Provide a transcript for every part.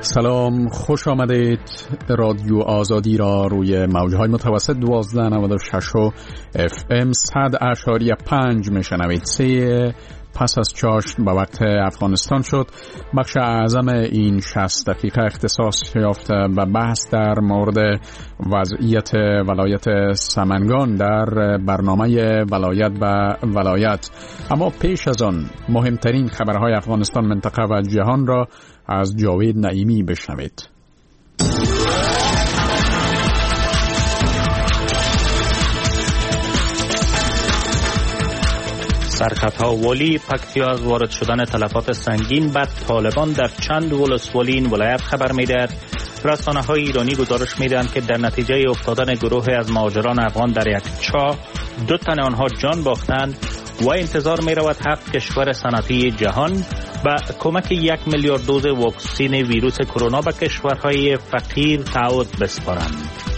سلام، خوش آمدید. رادیو آزادی را روی موجهای متوسط 1296 و FM 100.5 میشنوید. 3 پس از چاشت به وقت افغانستان شد. بخش اعظم این 60 دقیقه اختصاص یافته به بحث در مورد وضعیت ولایت سمنگان در برنامه ولایت به ولایت. اما پیش از آن مهمترین خبرهای افغانستان، منطقه و جهان را از جاوید نعیمی بشنوید. سرخطها والی پکتیا از وارد شدن تلفات سنگین بر طالبان در چند ولسوالی این ولایت خبر می‌دهد. رسانه‌های ایرانی گزارش می‌دهند که در نتیجه افتادن گروهی از مهاجران افغان در یک چاه 2 تن آنها جان باختند و انتظار می‌رود 7 کشور صنعتی جهان با کمک 1 میلیارد دوز واکسن ویروس کرونا به کشورهای فقیر تعهد بسپارند.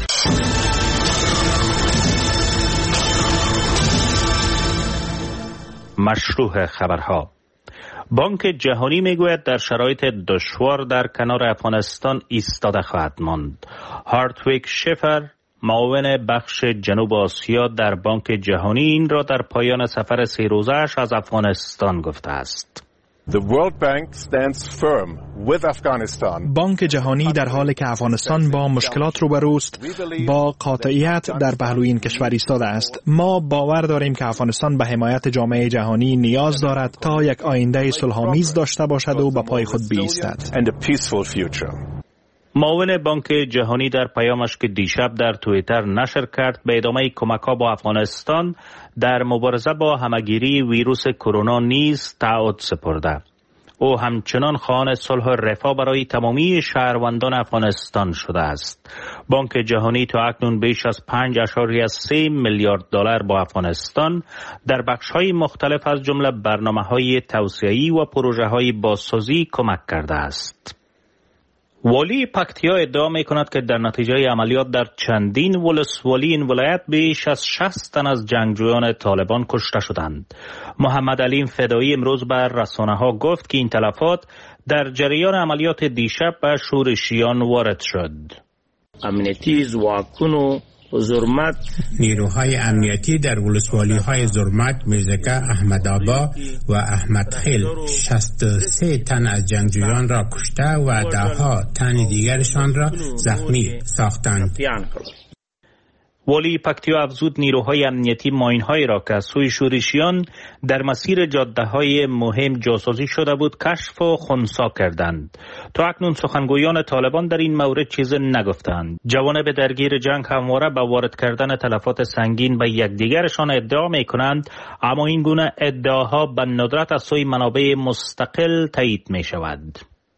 مشروع خبرها. بانک جهانی میگوید در شرایط دشوار در کنار افغانستان ایستاده خواهد ماند. هارتویک شفر، معاون بخش جنوب آسیا در بانک جهانی، این را در پایان سفر 3 روزه‌اش از افغانستان گفته است. The World Bank stands firm with Afghanistan. بانک جهانی در حالی که افغانستان با مشکلات روبروست با قاطعیت در پهلوی این کشور ایستاده است. ما باور داریم که افغانستان به حمایت جامعه جهانی نیاز دارد تا یک آینده صلح‌آمیز داشته باشد و به پای خود بایستد. معاون بانک جهانی در پیامش که دیشب در توییتر نشر کرد به ادامه کمک‌ها با افغانستان در مبارزه با همه‌گیری ویروس کرونا نیز تعهد سپرده. او همچنان خواهان صلح و رفاه برای تمامی شهروندان افغانستان شده است. بانک جهانی تا اکنون بیش از 5.3 میلیارد دلار با افغانستان در بخش‌های مختلف از جمله برنامه‌های توسعه‌ای و پروژه‌های بازسازی کمک کرده است. والی پکتیا ادعا می کند که در نتیجه عملیات در چندین ولسوالی این ولایت بیش از 60 تن از جنگجویان طالبان کشته شدند. محمد علیم فدایی امروز بر رسانه ها گفت که این تلفات در جریان عملیات دیشب به شورشیان وارد شد. امنیتی زواکونو زرمت، نیروهای امنیتی در ولسوالی‌های زرمت، میرزکه، احمدآبا و احمدخیل 63 تن از جنگجویان را کشته و 10 تن دیگرشان را زخمی ساختند. والی پکتیا افزود نیروهای امنیتی ماین‌هایی را که از سوی شورشیان در مسیر جاده‌های مهم جاسازی شده بود کشف و خنثی کردند. تا اکنون سخنگویان طالبان در این مورد چیز نگفتند. جوانب درگیر جنگ همواره به وارد کردن تلفات سنگین به یکدیگرشان ادعا می‌کنند، اما این گونه ادعاها به ندرت از سوی منابع مستقل تایید می‌شود.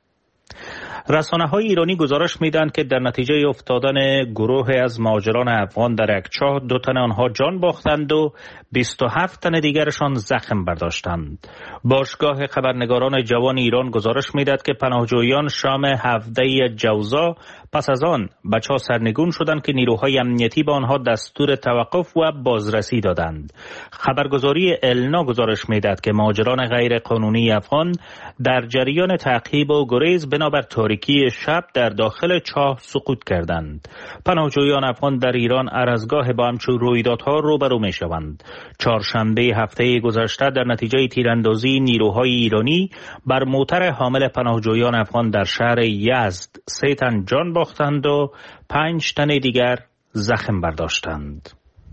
رسانه‌های ایرانی گزارش می‌دهند که در نتیجه افتادن گروهی از مهاجران افغان در یک چاه 2 تن آنها جان باختند و 27 تن دیگرشان زخم برداشتند. باشگاه خبرنگاران جوان ایران گزارش می‌دهد که پناهجویان شام 17 جوزا پس از آن به چاه سرنگون شدند که نیروهای امنیتی به آنها دستور توقف و بازرسی دادند. خبرگزاری النا گزارش می‌دهد که مهاجران غیر قانونی افغان در جریان تعقیب و گریز بنابر تاریکی شب در داخل چاه سقوط کردند. پناهجویان افغان در ایران هر از گاه با همچون رویدادها روبرو می‌شوند. چهارشنبه هفته گذشته در نتیجه تیراندازی نیروهای ایرانی بر موتر حامل پناهجویان افغان در شهر یزد 3 تن جان باختند و 5 تن دیگر زخم برداشتند.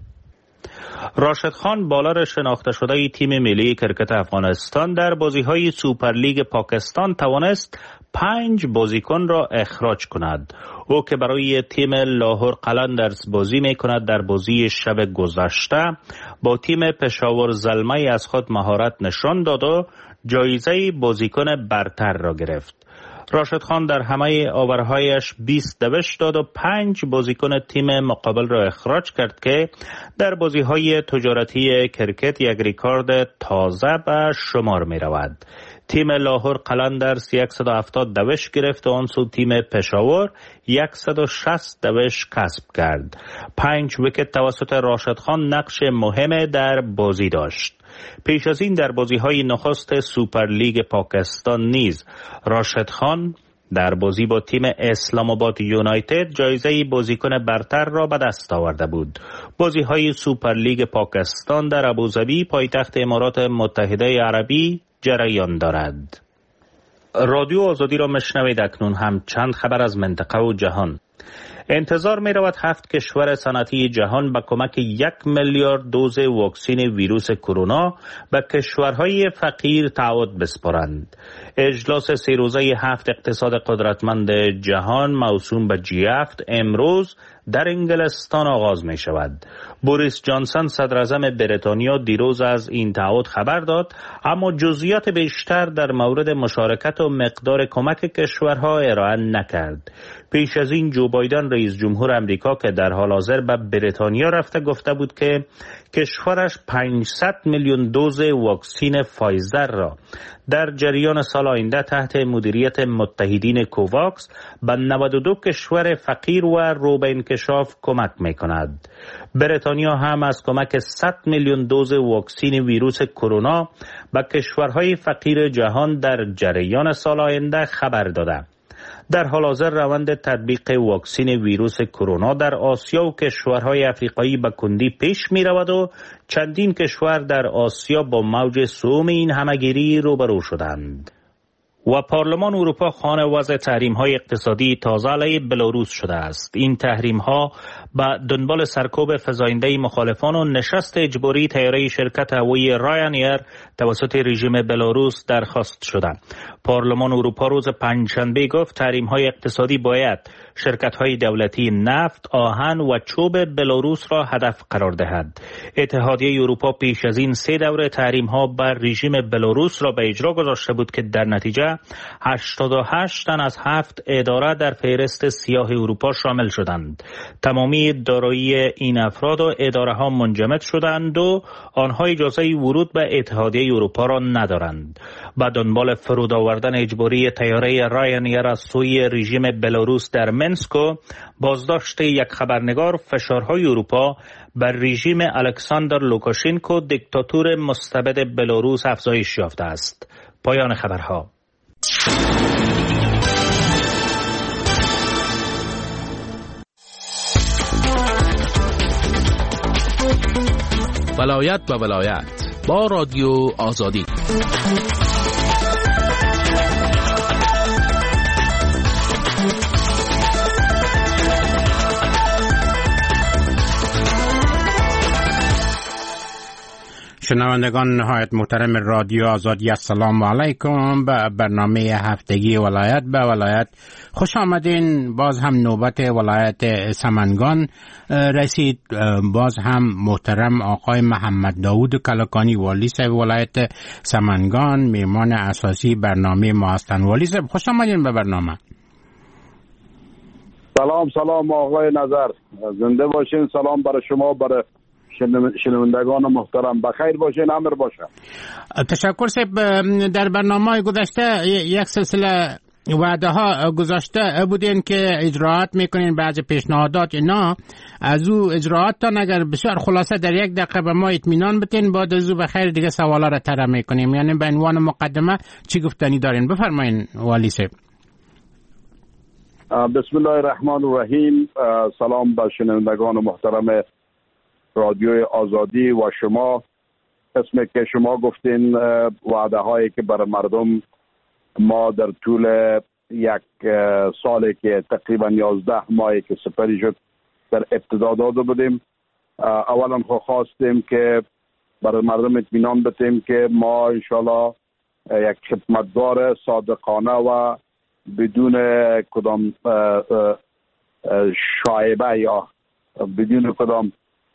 راشد خان، بالر شناخته شده تیم ملی کرکت افغانستان، در بازی‌های سوپرلیگ پاکستان توانست 5 بازیکن را اخراج کند. او که برای تیم لاهور قلندرز بازی می‌کند در بازی شب گذشته با تیم پشاور زلمه از خود مهارت نشان داد و جایزه بازیکن برتر را گرفت. راشد خان در همه آورهایش 20 دوش داد و 5 بازیکن تیم مقابل را اخراج کرد که در بازی‌های تجارتی کرکت یک ریکارد تازه به شمار می رود. تیم لاهور قلندرز 170 دوش گرفت و آن سو تیم پشاور 160 دوش کسب کرد. 5 ویکت توسط راشد خان نقش مهم در بازی داشت. پیش از این در بازی‌های نخست سوپرلیگ پاکستان نیز راشد خان در بازی با تیم اسلام آباد یونایتد جایزه بازیکن برتر را به دست آورده بود. بازی‌های سوپر لیگ پاکستان در ابوظبی پایتخت امارات متحده عربی جریان دارد. رادیو آزادی را میشنوید. اکنون هم چند خبر از منطقه و جهان. انتظار می رود 7 کشور صنعتی جهان با کمک 1 میلیارد دوز واکسن ویروس کرونا به کشورهای فقیر تعهد بسپارند. اجلاس 3 روزه 7 اقتصاد قدرتمند جهان موسوم به G7 امروز در انگلستان آغاز می شود. بوریس جانسون صدر اعظم بریتانیا دیروز از این تعهد خبر داد، اما جزئیات بیشتر در مورد مشارکت و مقدار کمک کشورها ارائه نکرد. پیش از این جو بایدن رئیس جمهور امریکا که در حال حاضر به بریتانیا رفته گفته بود که کشورش 500 میلیون دوز واکسن فایزر را در جریان سال آینده تحت مدیریت متحدین کوواکس به 92 کشور فقیر و رو به انکشاف کمک می کند. بریتانیا هم از کمک 100 میلیون دوز واکسن ویروس کرونا به کشورهای فقیر جهان در جریان سال آینده خبر داده. در حال حاضر روند تطبیق واکسن ویروس کرونا در آسیا و کشورهای افریقایی به کندی پیش می رود و چندین کشور در آسیا با موج سوم این همهگیری روبرو شدند. و پارلمان اروپا خواهان وضع تحریم‌های اقتصادی تازه علیه بلاروس شده است. این تحریم‌ها به دنبال سرکوب فزاینده مخالفان و نشست اجباری طیاره شرکت هوایی راینایر توسط رژیم بلاروس درخواست شده. پارلمان اروپا روز پنجشنبه گفت تحریم‌های اقتصادی باید شرکت‌های دولتی نفت، آهن و چوب بلاروس را هدف قرار دهد. اتحادیه اروپا پیش از این 3 دوره تحریم‌ها بر رژیم بلاروس را به اجرا گذاشته بود که در نتیجه 88 تن از 7 اداره در فهرست سیاه اروپا شامل شدند. تمامی دارایی این افراد و اداره ها منجمد شدند و آنها اجازه ورود به اتحادیه اروپا را ندارند. با دنبال فرود آوردن اجباری طیاره راینایر از سوی رژیم بلاروس در منسک و بازداشت یک خبرنگار، فشارهای اروپا بر رژیم الکساندر لوکاشنکو دیکتاتور مستبد بلاروس افزایش یافته است. پایان خبرها. ولایت به ولایت با رادیو آزادی. شنوندگان نهایت محترم رادیو آزادی، السلام علیکم. به برنامه هفتگی ولایت به ولایت خوش آمدین. باز هم نوبت ولایت سمنگان رسید. باز هم محترم آقای محمد داود کلکانی والی صاحب ولایت سمنگان میهمان اساسی برنامه ما هستند. والی صاحب خوش آمدین به برنامه. سلام آقای نظر، زنده باشین. سلام برای شما، برای شنوندگان محترم. بخیر باشین، امر باشه. تشکر صاحب. در برنامه گذشته یک سلسله وعده ها گذاشته بودین که اجراعات میکنین، بعض پیشنهادات اینا از او اجراعاتتان اگر بسیار خلاصه در 1 دقیقه به ما اطمینان بدین، بعد از او بخیر دیگه سوالا را طرح میکنیم. یعنی به عنوان مقدمه چی گفتنی دارین؟ بفرمایین والی صاحب. بسم الله الرحمن الرحیم. سلام به شنوندگان محترم رادیوی آزادی و شما. اسمی که شما گفتین وعده هایی که برای مردم ما در طول 1 سالی که تقریبا 11 ماهی که سپری شد در ابتدا داده بودیم. اولا خواستیم که برای مردم اطمینان بدیم که ما انشالله یک خدمتگار صادقانه و بدون کدام شایبه یا بدون کدام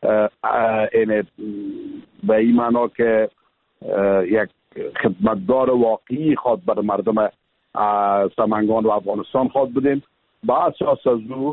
به این معنا که یک خدمتگار واقعی خواد برای مردم سمنگان و افغانستان خواد بودیم. با اساس از او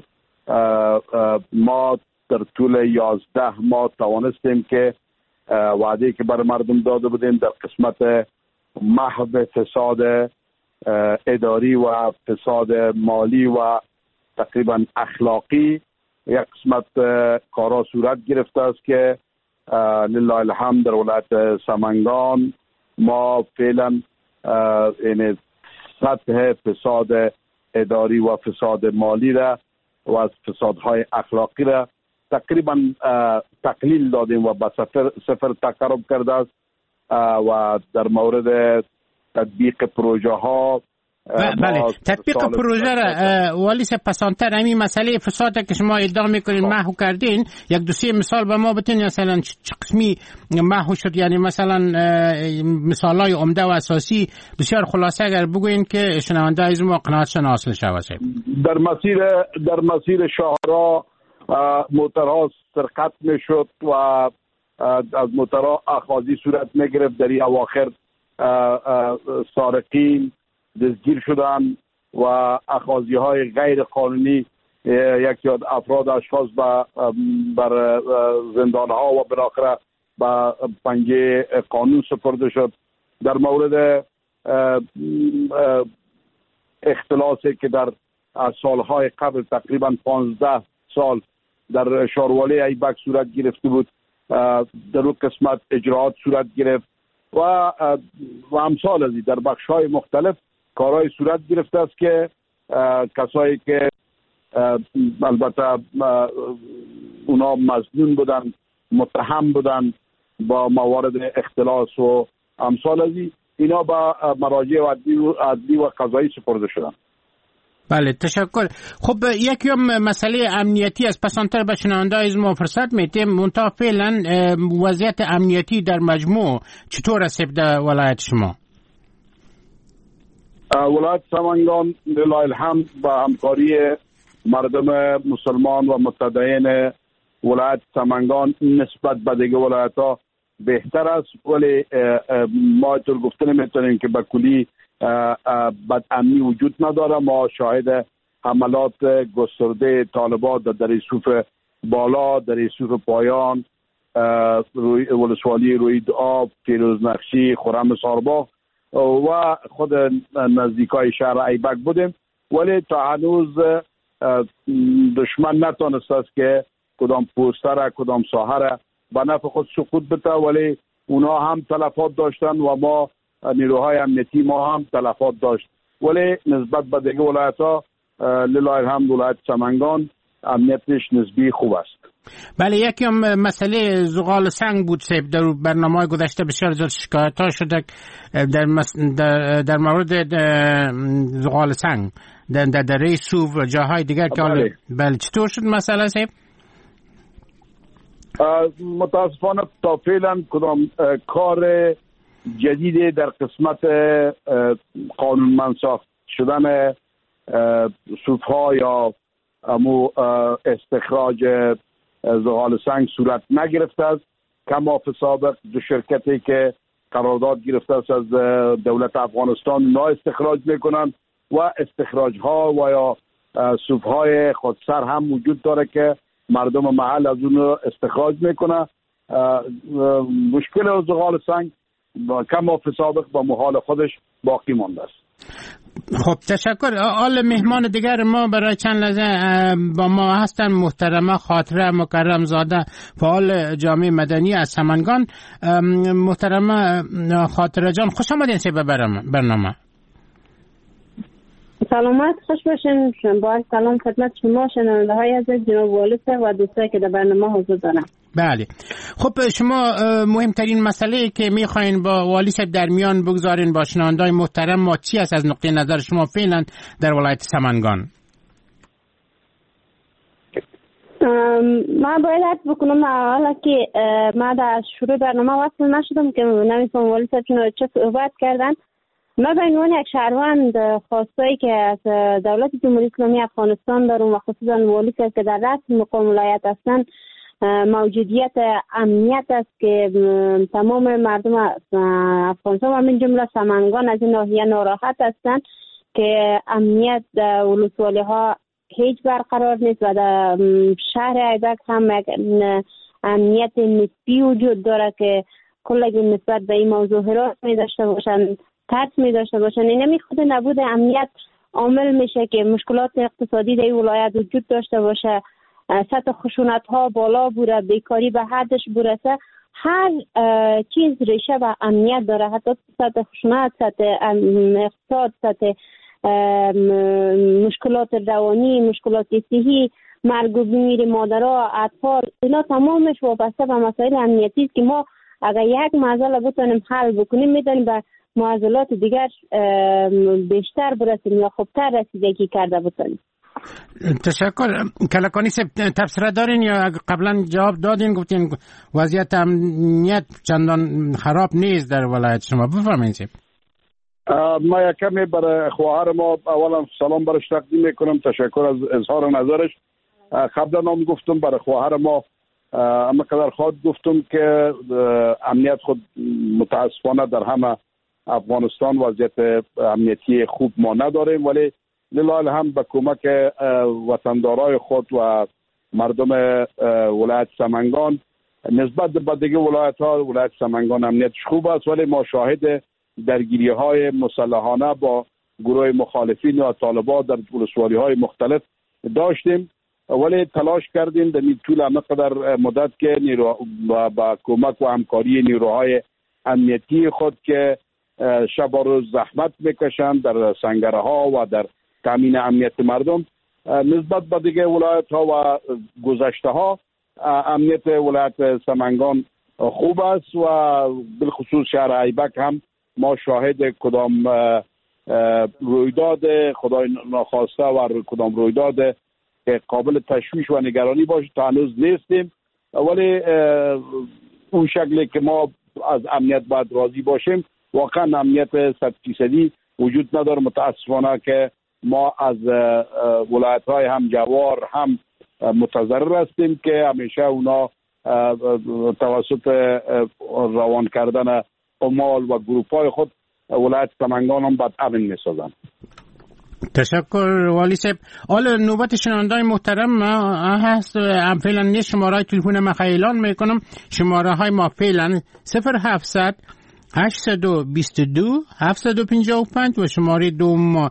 ما در طول 11 ماه توانستیم که وعده که برای مردم داده بودیم در قسمت محو فساد اداری و فساد مالی و تقریبا اخلاقی یک قسمت کارا صورت گرفته است که لله الحمد در ولایت سمنگان ما فعلا این سطح فساد اداری و فساد مالی را و از فسادهای اخلاقی را تقریبا تقلیل دادیم و به صفر تقرب کرده است و در مورد تطبیق پروژه ها بله تطبیق پروژه را والی پسانتر همین مسئله فساد که شما ادعا میکنین محو کردین یک دو سه مثال به ما بتین مثلا چه قسمی محو شد یعنی مثلا مثالای عمده و اساسی بسیار خلاصه اگر بگوین که شنونده از ما قناعتشان حاصل شود. در مسیر شاهراه موترها سرقت میشد و از موترها اخاذی صورت میگرفت. در این اواخر سارقین دستگیر شدن و اخاذی های غیر قانونی یکی از افراد اشخاص بر زندان ها و بالاخره به پنجه قانون سپرده شد. در مورد اختلاسی که در سالهای قبل تقریبا 15 سال در شاروالی ایبک صورت گرفته بود در اون قسمت اجراعات صورت گرفت و امثال ازی در بخش‌های مختلف کارهای صورت گرفته است که کسایی که البته اونا مظنون بودن متهم بودن با موارد اختلاس و امثال ازی اینا با مراجع عدلی و قضایی سپرده شدن. بله تشکر. خب یکم مسئله امنیتی از پسانتر به شنونده از ما فرصت میتیم منتها فعلا وضعیت امنیتی در مجموع چطور است در ولایت شما؟ ولایت سمنگان لله الحمد با همکاری مردم مسلمان و متدین ولایت سمنگان نسبت به دیگه ولایت ها بهتر است، ولی ما طور گفته نمیتونیم که به کلی بد امنی وجود نداره. ما شاهد حملات گسترده طالبان در یوسف بالا، در یوسف پایان، ولسوالی روی آب، فیروز نقشی، خرم سارباغ و خود نزدیکای شهر ایبک بودیم، ولی تا هنوز دشمن نتونست است که کدام پوستر کدام ساحه به نفع خود سقوط بده، ولی اونا هم تلفات داشتن و ما نیروهای امنیتی ما هم تلفات داشت، ولی نسبت به دیگه ولایت ها لله الحمد ولایت سمنگان امنیتش نسبی خوب است. بله یکی هم مسئله زغال سنگ بود سیب در برنامه گذشته بسیار زیاد شکایت ها شده در مورد زغال سنگ در دره سوف و جاهای دیگر که بله چطور شد مسئله سیب؟ متاسفانه تا فعلا کدام کار جدید در قسمت قانونمند ساخت شدن سوفها یا استخراج زغال سنگ صورت نگرفته است. کما فی سابق دو شرکتی که قرارداد گرفته است از دولت افغانستان نا استخراج میکنند و استخراج ها و یا سوفهای خودسر هم وجود داره که مردم محل از اون استخراج میکنه. مشکل زغال سنگ کما فی سابق با محال خودش باقی مانده است. خب تشکر. آل مهمان دیگر ما برای چند لحظه با ما هستن محترمه خاطره مکرم زاده فعال جامعه مدنی از سمنگان. محترمه خاطره جان خوش آمدین سی به برنامه. سلامت خوش باشین. با سلام خدمت شما شنونده های از جناب والی و دوستایی که در برنامه حضور دارن. بله خب شما مهمترین مسئله که میخواین با والی صاحب در میان بگذارین با شنونده‌های محترم ما چی است از نقطه نظر شما فعلا در ولایت سمنگان؟ ما باید حد بکنم حالا که ما در شروع برنامه وصل نشدم که نمیتونم والی صاحب چه صحبت کردن. ما به عنوان یک شهروند خواستایی که از دولت جمهوری اسلامی افغانستان دارم و خصوصا والی صاحب که در رأس مقام ولایت هستند موجودیت امنیت است که تمام مردم افغانستان و من جمله سمنگان از این ناحیه ناراحت هستند که امنیت در ولسوالی ها هیچ برقرار نیست و در شهر ایبک هم امنیت نسبی وجود داره که کلگی نسبت به این موضوع حراس می داشته باشند، ترس می داشته باشند. این خود نبود امنیت عامل میشه که مشکلات اقتصادی در این ولایت وجود داشته باشه، سطح خشونت ها بالا بوده، بیکاری به حدش برسه. هر چیز ریشه و امنیت داره، حتی سطح خشونت، سطح اقتصاد، سطح مشکلات روانی، مشکلات صحی، مرگ و میر مادرها، اطفال، اینا تمامش وابسته به مسائل امنیتی است که ما اگر یک معضل بتونیم حل بکنیم میتونیم به معضلات دیگر بیشتر برسیم یا خوبتر رسیدگی کرده بتونیم. تشکر. کلکانی صاحب تفسیر دارین یا قبلا جواب دادین گفتین وضعیت امنیت چندان خراب نیست در ولایت شما؟ بفرمایید. ما یک کمی برای خواهر ما اولا سلام برش تقدیم میکنم، تشکر از اظهار نظرش. قبلا هم گفتم برای خواهر ما اما قدر خواهد گفتم که امنیت خود متاسفانه در همه افغانستان وضعیت امنیتی خوب ما نداریم، ولی لله هم به کمک وطندارای خود و مردم ولایت سمنگان نسبت به دیگه ولایت سمنگان امنیتش خوب است، ولی ما شاهد درگیری های مسلحانه با گروه مخالفین و طالبان در ولسوالی های مختلف داشتیم، ولی تلاش کردیم در طول همقدر مدت که با کمک و همکاری نیروهای امنیتی خود که شب و روز زحمت میکشند در سنگره ها و در تامین امنیت مردم، نسبت به دیگه ولایت ها و گذشته ها امنیت ولایت سمنگان خوب است و بالخصوص شهر ایبک هم ما شاهد کدام رویداد خدای ناخواسته و کدام رویداد که قابل تشویش و نگرانی باشه تا هنوز نیستیم، ولی اون شکلی که ما از امنیت باید راضی باشیم واقعا امنیت 100% وجود نداره. متاسفانه که ما از ولایت‌های هم جوار هم متضرر هستیم که همیشه اونا توسط روان کردن عمال و گروپ‌های خود ولایت سمنگان هم بد امن می‌سازن. تشکر والی صاحب. حالا نوبت شنونده‌های محترم هست. فعلا یه شماره تلفن ما اعلان میکنم. شماره های ما فعلا 0700 822 755 و شماره دوم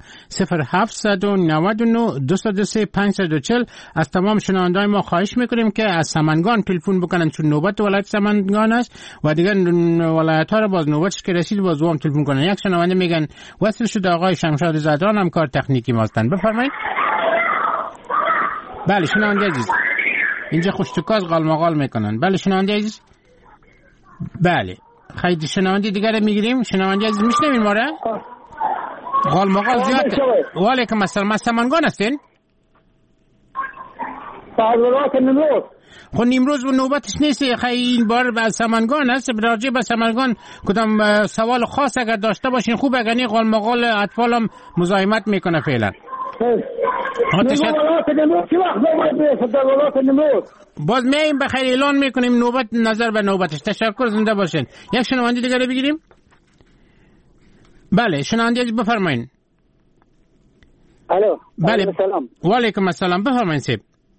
0799 203 540. از تمام شنونده‌های ما خواهش میکنیم که از سمنگان تلفن بکنن چون نوبت ولایت سمنگان است و دیگر ولایت‌ها رو باز نوبتش که رسید باز هم تلفن کنن. یک شنونده میگن وصل شده آقای شمشاد زدران، هم کار تکنیکی ماستن. بفرمایید. بله شنونده عزیز، اینجا خوشتکاز غالمغال میکنن. بله شنونده عزیز. بله خیلی شنونده دیگر میگیریم. شنونده عزیز میشنوین ما را؟ غالمغال زیاد. و علیکم السلام. از سمنگان هستین؟ خب نیمروز و نوبتش نیست، خیلی این بار از سمنگان هست. راجع به سمنگان کدام سوال خاص اگر داشته باشین خوب، اگر نه غالمغال اطفال هم مزاحمت میکنه فعلا. باز میایم بخیر اعلان میکنیم نوبت نظر به نوبتش. تشکر، زنده باشین. یک شنونده دیگه بگیریم. بله شنونده بفرمایید. الو. بله سلام. و علیکم السلام. بفرمایید سیب.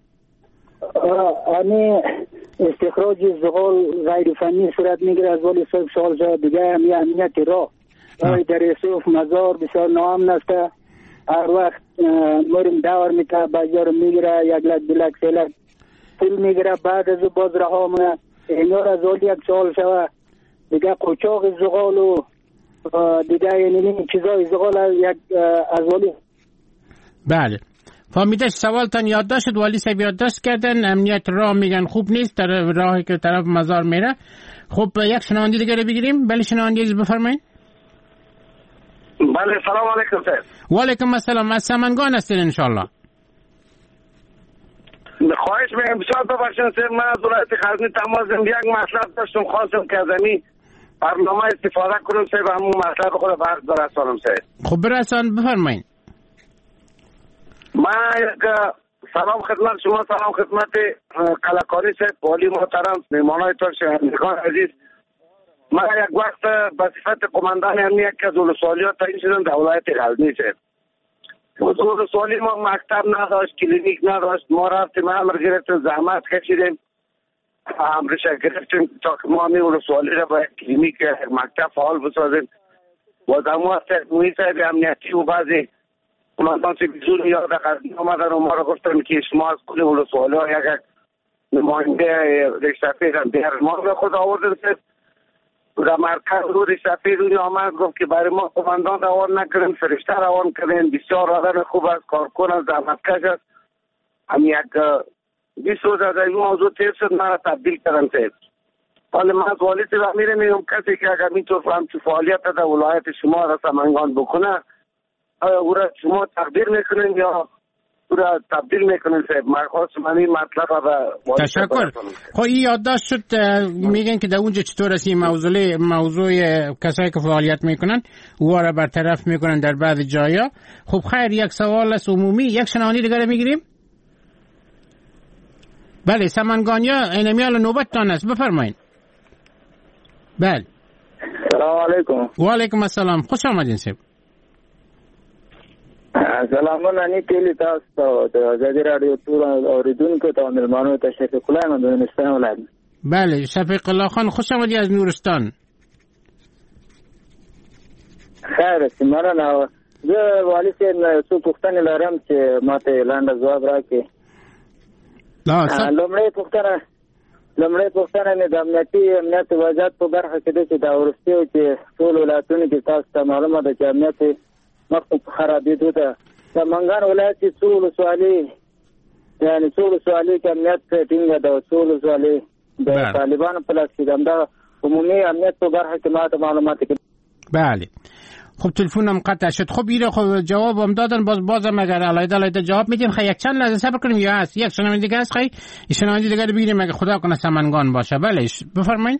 استخراج زغال غیر فنی صورت میگیره از والی صاحب سوال جای دیگه هم امنیت راه در یوسف مزار بسیار نام نسته. هر وقت موریم دور میته بازار میگیره، یک لک دو لک سه لک پول میگیره، بعد از باز رها مونه. اینا را از والی یک سوال شوه دیگه قوچاق زغال و دیگه یعنی چیزای زغال یک از والی. بله فهمیدش. سوالتان یادداشت شد. والی صاحب یادداشت کردن. امنیت راه میگن خوب نیست در راهی که طرف مزار میره. خب یک شنونده دیگه رو بگیریم. بله شنونده بفرمایید. بله سلام علیکم سر. و علیکم السلام. از سمنگان هستین انشالله؟ خواهش میکنم بسیار ببخشید سر، من از ولایت غزنی تماس یک مطلب داشتم خواستم که از این برنامه استفاده کنم سر و همون مطلب خود برسانم سر. خب برسان بفرمایید. من یک سلام خدمت شما، سلام خدمت کلکانی صاحب، والی محترم، مهمانای تو شهرندگان عزیز. من یک وقت به صفت قماندان امنیت که از ولسوالی ها تعیین شدم در ولایت غزنی صاحب. ولسوالی ما مکتب نداشت، کلینیک نداشت. ما رفتیم امر گرفتیم، زحمت کشیدیم، امرش گرفتیم تا که ما ولسوالی را با کلینیک مکتب فعال بسازیم. و در وقت مویی صاحب امنیتی و بعضی قماندان بیزون یاد غزنی آمدن و ما را گفتن که شما از کل ولسوالی ها یک نماینده رشتفی را بیار. ما به خود آوردن صاحب در مرکز رود سفید اونی آمد گفت که برای ما قماندان روان نکردیم، فرشته روان کردیم، بسیار آدم خوب است، کارکن است، زحمتکش است. هم یک 20 روز از این موضوع تیر شد، من را تبدیل کردن تیر. حالا من از والی صاحب میگم کسی که اگر میتونه همچون فعالیت در ولایت شما را سمنگان بکنه، او را شما تقدیر میکنین یا او را تبدیل میکنین صاحب؟ من خواستم این مطلب را تشکر. خب این یادداشت شد. میگن که در اونجا چطور است این موضوع کسایی که فعالیت میکنن او را برطرف میکنن در بعض جایا. خب خیر، یک سوال است عمومی. یک شنوندی دیگه میگیریم. بله سمنگانیا اینمیال نوبتتان است، بفرمایید. بله سلام علیکم. و علیکم السلام، خوش آمدین صاحب. سلامونه نی کلی تاسو ته ازادي رادیو ټول اوریدونکو ته ملمانو ته شفیق الله من د نورستان ولایت. بله شفیق الله خان، خوش آمدی از نورستان. خیر سمانه زه والی صاحب څو پوښتنې لرم چې ماته لاندې ځواب راکړي. لومړی پوښتنه مې د امنیت وضعیت په برخه کې ده چې دا وروستیو چې ټول ولایتونو کې تاسو ته معلومه ده چې امنیت مخکې خرابېدو ده. سمنګان ولایت کې څو ولسوالۍ کې امنیت ټینګه ده، څو ولسوالۍ د طالبانو په لاس کې ده. همدغه عمومي امنیت په برخه کې ماته معلومات کې. بله خب تلفنم قطع شد. خب ایره خب جواب هم دادن، بازم اگر علایده جواب میدیم. خیلی یک چند لحظه صبر کنیم. یا هست یک شنونده دیگه هست، خیلی شنونده دیگه رو بگیریم اگه خدا کنه سمنگان باشه. بله بفرمایید.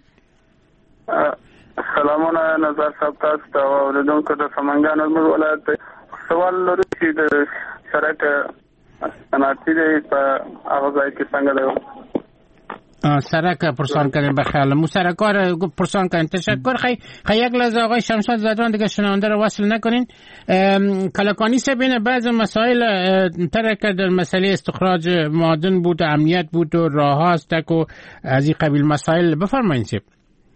سلامونه نظر صاحب تاسو ته اوریدونکو د سمنگان ولایت سوال لرو چې د سړک صنعتي دی په هغه ځای کې څنګه ده؟ سرک پرسان کردیم بخیال مو سرکار پرسان کردیم. تشکر. خیلی یک لحظه آقای شمشاد زدران دیگه شنونده رو وصل نکنین. کلکانی سه بین بعض مسائل ترک در مسئله استخراج معادن بود، امنیت بود و راه ها است و از این قبیل مسائل بفرمایید سیب.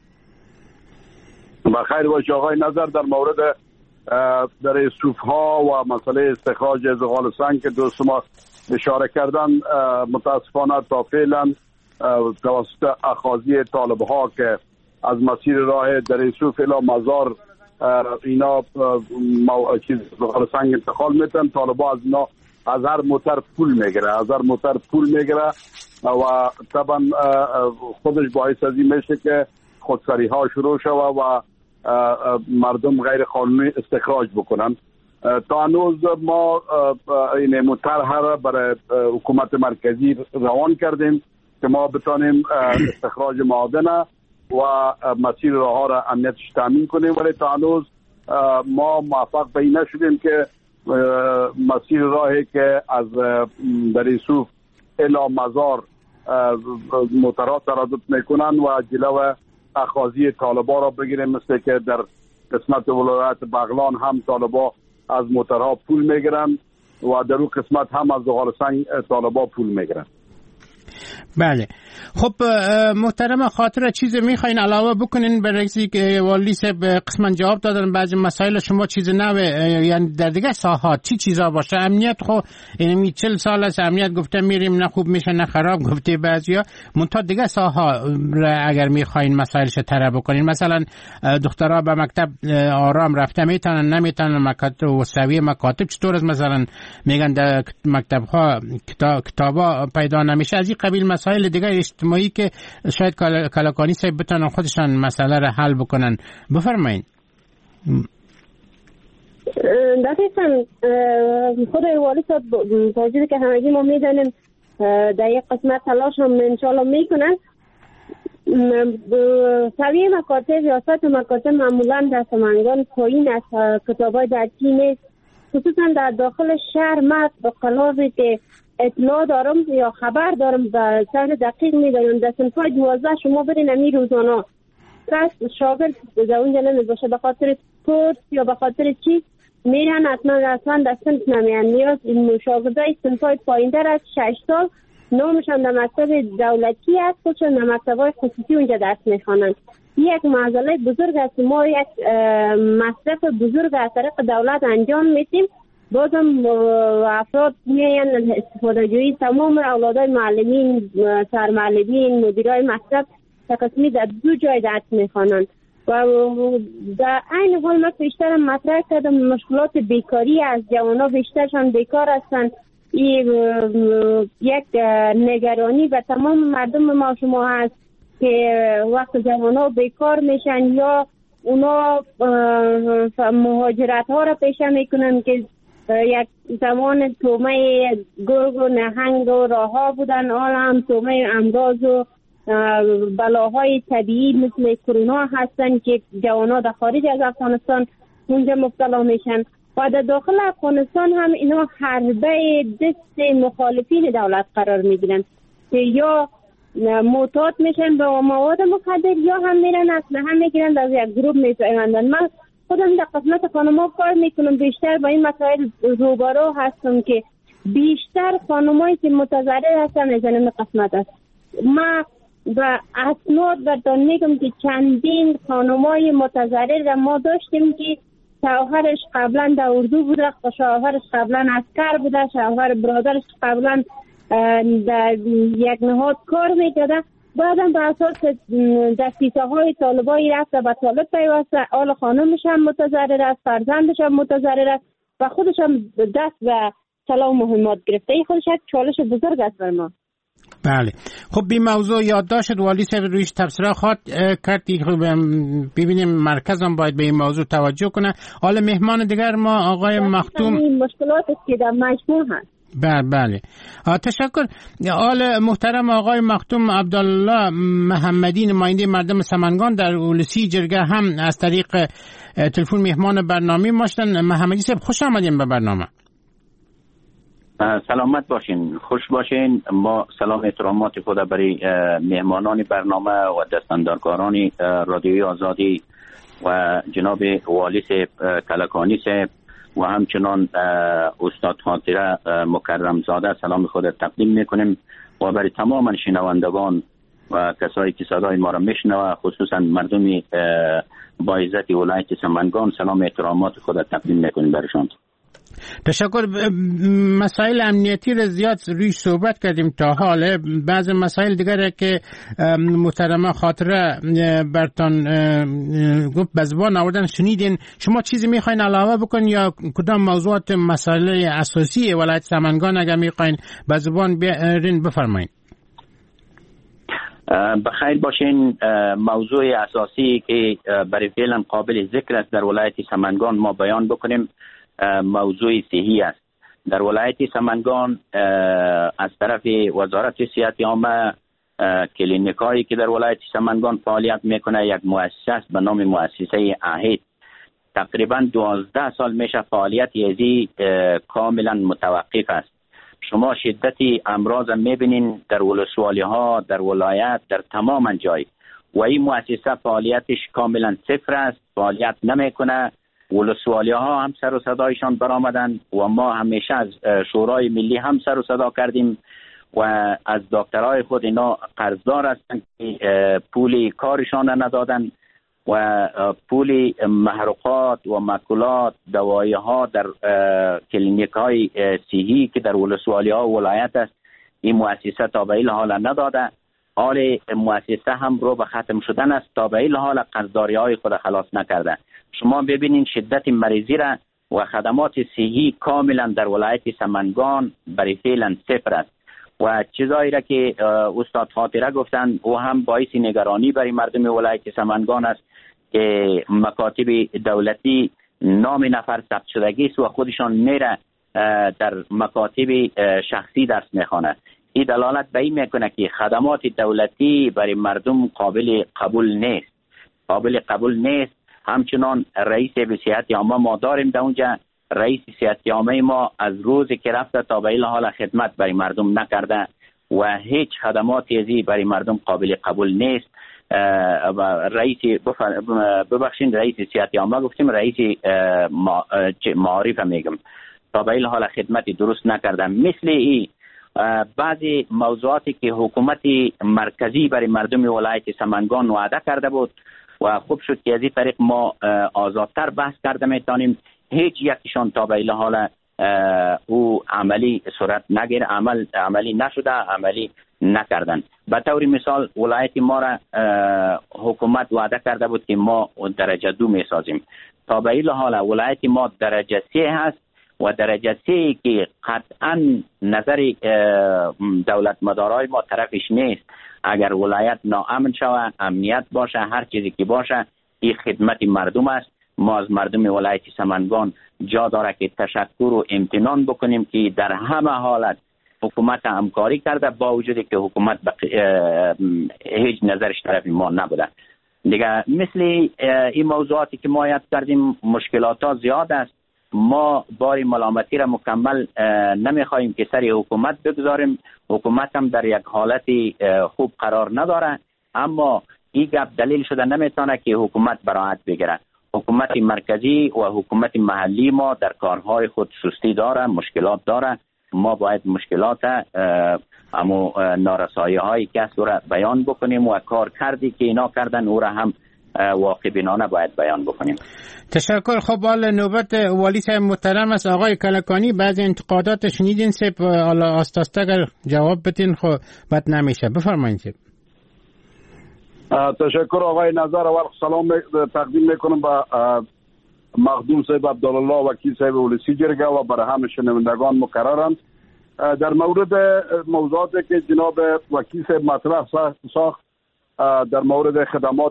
بخیر باشه آقای نظر در مورد در صوف ها و مسئله استخراج زغال سنگ که دوست ما اشاره کردن، متاسفانه تا فعلا توسط اخاذی طالب ها که از مسیر راه در صوف الی مزار اینا زغال سنگ انتقال میتن، طالب ها از اینا از هر موتر پول میگیره و طبعا خودش باعث از این میشه که خودسری ها شروع شوه و مردم غیر قانونی استخراج بکنن. تا هنوز ما این مطرح را برای حکومت مرکزی روان کردیم که ما بتانیم استخراج معادن و مسیر راه ها را امنیتش تامین کنیم، ولی تا هنوز ما موفق به این نشدیم که مسیر راهی که از در صوف الی مزار موترها تردد میکنن و جلو اخاذی طالبا را بگیریم، مثل که در قسمت ولایت بغلان هم طالبا از موترها پول میگیرن و در اون قسمت هم از زغال سنگ طالبا پول میگیرن. بله خب محترم خاطر چیز میخواین علاوه بکنین برای که والی صاحب قسماً جواب دادن بعضی مسائل شما چیز نوه، یعنی در دیگه ساحات چی چیزا باشه؟ امنیت خب یعنی 40 سال است امنیت گفته میریم نه خوب میشه نه خراب گفته بعضیا، منتها دیگه ساحا اگر میخواین مسائلش طرح بکنین، مثلا دخترها به مکتب آرام رفته میتونن نمیتونن، مکاتب وسوی مکاتب چطور است؟ مثلا میگن در مکتب ها کتابا پیدا نمیشه، از این قبیل مسائل دیگه اجتماعی که شاید کلاکانی صاحب بتونن خودشان مسئله را حل بکنن. بفرمایید. دقیقاً خود والی صاحب توجیه که همگی ما میدانیم در یک قسمت تلاش هم انشاءالله میکنن. سویه مکاتب یا سطح مکاتب معمولا در سمنگان پایین از کتابای درسی نیست، خصوصا در داخل شهر. ما به خلافی که اطلاع دارم یا خبر دارم و سهل دقیق میدانم در صنفای 12 شما برین امی روزانه کس شاگرد در اونجا نمی باشه به خاطر کورس یا به خاطر چی میرن اصلا در صنف نمیان. نیاز این شاگردای صنفای پایین در از 6 سال نامشان در مکتب دولتی است، خودشان در مکتبای خصوصی اونجا درس میخوانند. یک معضله بزرگ است. ما یک مصرف بزرگ از طریق دولت انجام میدیم، بازم افراد میان استفاده جویی تمام اولادای معلمین، سرمعلمین، مدیرای مکتب تقسیمی در 2 جای درس میخوانند. و در این حال من بیشتر مطرح کردم مشکلات بیکاری از جوانان بیشترشان بیکار هستند. یک نگرانی به تمام مردم ما شما هست که وقت جوانان بیکار میشن یا اونا مهاجرت ها را پیشه میکنن که یک زمان تومه گرگ و نهنگ و راه ها بودن، حالا هم تومه امراض و بلاهای طبیعی مثل کرونا هستن که جوانان در خارج از افغانستان اونجا مبتلا میشن و در داخل افغانستان هم اینا حربه دست مخالفین دولت قرار میگیرن که یا معتاد میشن به مواد مخدر یا هم میرن اسلحه میگیرن از یک گروه میپیوندن. من خودم در قسمت خانم‌ها کار میکنم، بیشتر با این مسائل روبرو هستم که بیشتر خانمایی که متضرر هستن از این قسمت است. ما و اسناد براتون میگم که چندین خانمای متضرر را ما داشتیم که شوهرش قبلا در اردو بوده، شوهرش قبلا عسکر بوده، شوهر برادرش قبلا در یک نهاد کار میکرده، بعدم به اساس دستیسه های طالبایی رفته و طالب پیوسته، حال خانمش هم متضرر است، فرزندش هم متضرر است و خودش هم دست و طلا و مهمات گرفته. این خودش یک چالش بزرگ است بر ما. بله، خب بی موضوع یادداشت والی صاحب رویش تبصره خواهد کردی. خب ببینیم مرکز هم باید به این موضوع توجه کنه. حالا مهمان دیگر ما آقای مختوم، این مشکلات که در مجموع هست. بله تشکر. حال محترم آقای مختوم عبدالله محمدی نماینده مردم سمنگان در اولسی جرگه هم از طریق تلفن مهمان برنامه ما شدن. محمدی صاحب خوش آمدین به برنامه. سلامت باشین، خوش باشین. ما سلام احترامات خود برای مهمانان برنامه و دستاندرکاران رادیوی آزادی و جناب والی صاحب کلکانی صاحب و همچنان استاد خاطره مکرم زاده سلام خود تقدیم میکنیم و برای تمام شنوندگان و کسایی که صدای ما را میشنوه، خصوصا مردم با عزت ولایت سمنگان سلام احترامات خود تقدیم میکنیم برشان. تشکر. مسائل امنیتی را زیاد روی صحبت کردیم تا حال. بعض مسائل دیگر که محترمه خاطره برتان گفت به زبان آوردن شنیدین، شما چیزی میخواین علاوه بکن یا کدام موضوعات مسائل اساسی ولایت سمنگان اگر میخواین به زبان بیارین بفرمایید. بخیر باشین. موضوع اساسی که برای فعلا قابل ذکر است در ولایت سمنگان ما بیان بکنیم موضوع صحی است. در ولایت سمنگان از طرف وزارت صحت عامه کلینیکایی که در ولایت سمنگان فعالیت میکنه، یک مؤسسه است به نام مؤسسه اهید. تقریبا 12 سال میشه فعالیت ازی کاملا متوقف است. شما شدتی امراض میبینین در ولسوالی ها، در ولایت، در تمام جای و این مؤسسه فعالیتش کاملا صفر است، فعالیت نمیکنه. ولسوالی ها هم سر و صدایشان برآمدن و ما همیشه از شورای ملی هم سر و صدا کردیم و از دکترای خود اینا قرضدار هستند که پول کارشان ندادن و پول محروقات و ماکولات دوایی ها در کلینیک های صحی که در ولسوالی ها ولایت است این مؤسسه تا به این حال نداده. حال مؤسسه هم رو به ختم شدن است، تا به این حال قرضداری های خود خلاص نکرده. شما ببینین شدت مریضی را و خدمات صحی کاملا در ولایت سمنگان برای فعلا صفر است و چیزایی را که استاد خاطره گفتن او هم باعث نگرانی برای مردم ولایت سمنگان است که مکاتب دولتی نام نفر ثبت شدگی است و خودشان میره در مکاتب شخصی درس میخوانه. این دلالت به این میکنه که خدمات دولتی برای مردم قابل قبول نیست. همچنان رئیس صحت عامه ما داریم در اونجا. رئیس صحت عامه ما از روزی که رفته تا به این حال خدمت برای مردم نکرده و هیچ خدماتی ازی برای مردم قابل قبول نیست. رئیس صحت عامه گفتیم، رئیس معارف میگم، تا به این حال خدمت درست نکرده. مثل این بعضی موضوعاتی که حکومت مرکزی برای مردم ولایت سمنگان وعده کرده بود و خوب شد که از این طریق ما آزادتر بحث کرده میتونیم، هیچ یکیشان تا به این حال او عملی صورت نگیر، عملی نشده، عملی نکردن. به طور مثال ولایت ما را حکومت وعده کرده بود که ما درجه 2 می سازیم. تا به این حال ولایت ما درجه 3 هست و درجه 3 که قطعا نظر دولت مدارای ما طرفش نیست. اگر ولایت ناامن شود، امنیت باشه، هر چیزی که باشه، این خدمت مردم است. ما از مردم ولایت سمنگان جا داره که تشکر و امتنان بکنیم که در همه حالت حکومت همکاری کرده، با وجودی که حکومت هیچ نظرش طرف ما نبوده. دیگه مثل این موضوعاتی که ما یاد کردیم، مشکلات ها زیاد است. ما بار ملامتی را مکمل نمیخواهیم که سر حکومت بگذاریم. حکومت هم در یک حالت خوب قرار نداره، اما این گپ دلیل شده نمیتونه که حکومت براحت بگیره. حکومت مرکزی و حکومت محلی ما در کارهای خود سستی داره، مشکلات داره. ما باید مشکلات اما نارسایی هایی که است را بیان بکنیم و کار کردی که اینا کردن او را هم واقع بینانه باید بیان بکنیم. تشکر. خب حالا نوبت والی صاحب محترم است. آقای کلکانی بعضی انتقادات شنیدین سپ، حالا آستاسته اگر جواب بدین خب بد نمیشه. بفرمایید سپ. تشکر آقای نظر. اول سلام تقدیم میکنم به مخدوم صاحب عبدالله وکیل صاحب ولسی جرگه و برای همه شنوندگان مکررند. در مورد موضوعاتی که جناب وکیل صاحب مطرح ساخت در مورد خدمات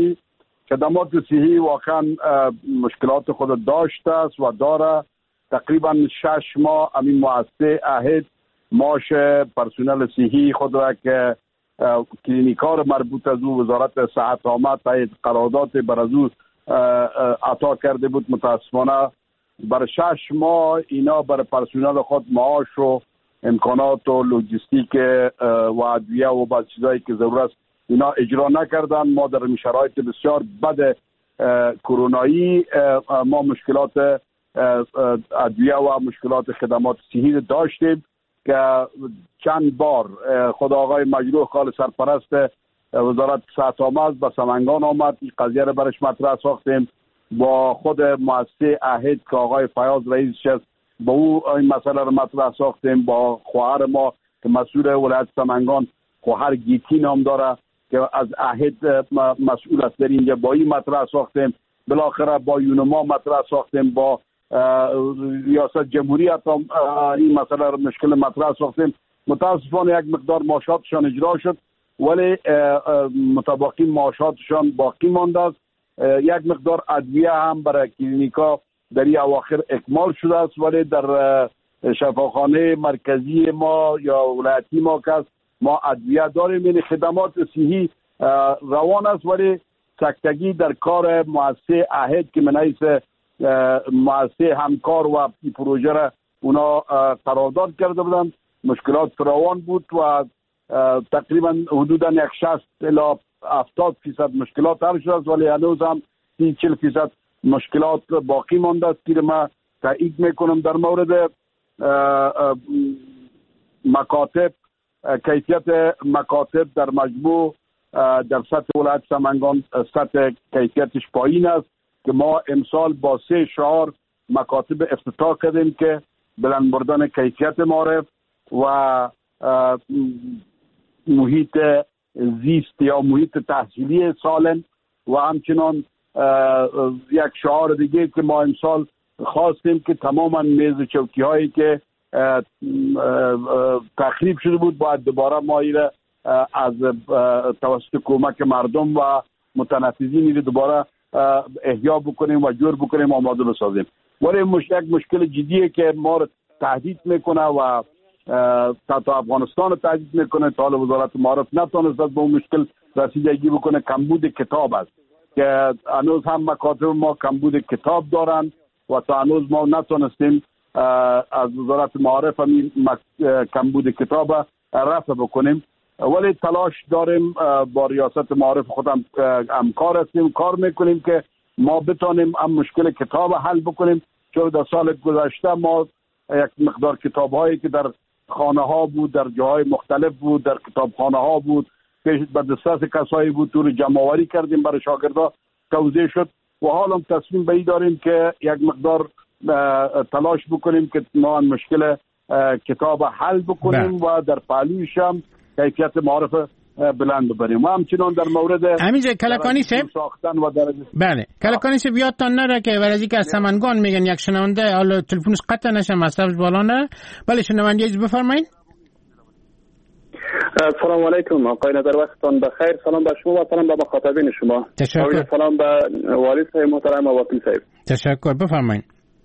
صحی واقعا مشکلات خود داشته است و داره. تقریبا 6 ماه همین مؤسسه عهد معاش پرسنل صحی خود را که کلینیکار مربوط از او وزارت صحت آمد تایید قرارداد بر از او عطا کرده بود. متاسفانه بر 6 ماه اینا بر پرسنل خود معاش و امکانات و لوجستیک و ادویه و بعض چیزایی که ضرورت اینا اجرا نکردن. ما در شرایط بسیار بد کرونایی ما مشکلات ادویه و مشکلات خدمات صحی داشتیم که چند بار خود آقای مجروح خال سرپرست وزارت صحت آمد به سمنگان آمد، این قضیه را برش مطرح ساختیم. با خود مؤسسه عهد که آقای فیاض رئیسش است با او این مسئله را مطرح ساختیم. با خواهر ما که مسئول ولایت سمنگان خواهر گیتی نام داره که از عهد مسئول است در اینجا، با این مطرح ساختیم. بالاخره با یونما مطرح ساختیم، با ریاست جمهوریت این مسئله را مشکل مطرح ساختیم. متاسفانه یک مقدار معاشاتشان اجرا شد ولی متباقی معاشاتشان باقی مانده است. یک مقدار ادویه هم برای کلینیکا در این اواخر اکمال شده است ولی در شفاخانه مرکزی ما یا ولایتی ما که ما ادویه داریم. یعنی خدمات صحی روان است ولی سکتگی در کار مؤسسه عهد که من حیث مؤسسه همکار و پروژه را اونا قرارداد کرده بودند، مشکلات فراوان بود و تقریبا حدودا 60 الی 70% مشکلات حل شده است ولی هنوز هم 30-40% مشکلات باقی مانده است که ما تایید میکنم. در مورد مکاتب، کیفیت مکاتب در مجموع در سطح ولایت سمنگان سطح کیفیتش پایین است که ما امسال با 3 شعار مکاتب افتتاح کردیم که بلند بردن کیفیت معرف و محیط زیست یا محیط تحصیلی سالم و همچنان یک شعار دیگه که ما امسال خواستیم که تماما میز چوکی هایی که تخریب شده بود باید دوباره ما ایره از توسط کمک مردم و متنفذین دوباره احیا بکنیم و جور بکنیم آماده بسازیم. ولی یک مشکل جدیه که ما رو تهدید میکنه و تا افغانستان رو تهدید میکنه. تا حالا وزارت معارف نتونست به اون مشکل رسیدگی بکنه. کمبود کتاب است که هنوز هم مکاتب ما کمبود کتاب دارن و تا هنوز ما نتونستیم از وزارت معارف همین کمبود کتاب رفع بکنیم. ولی تلاش داریم با ریاست معارف خودم همکار هستیم، کار میکنیم که ما بتانیم هم مشکل کتاب حل بکنیم. چون در سال گذشته ما یک مقدار کتاب هایی که در خانه ها بود، در جاهای مختلف بود، در کتابخانه ها بود، پیش به دسترس کسایی بود، تو رو جمع آوری کردیم برای شاگردا توزیع شد و حالا هم تصمیم به این داریم که یک مقدار تلاش بکنیم که ما مشکل کتاب حل بکنیم و در پهلویش هم کیفیت معارف بلند ببریم. و همچنان در مورد همینجا کلکانی صاحب ساختن و درجه بله کلکانی صاحب یادتان نره که برای اینکه از سمنگان میگن یک شنونده حالا تلفنش قطع نشه مصرفش بالا نره. بله شنونده اجازه بفرمایید. سلام علیکم آقای نظر وقتتان بخیر. سلام به شما و سلام به مخاطبین شما. تشکر. سلام به والی صاحب محترم و وکیل صاحب. تشکر بفرمایید.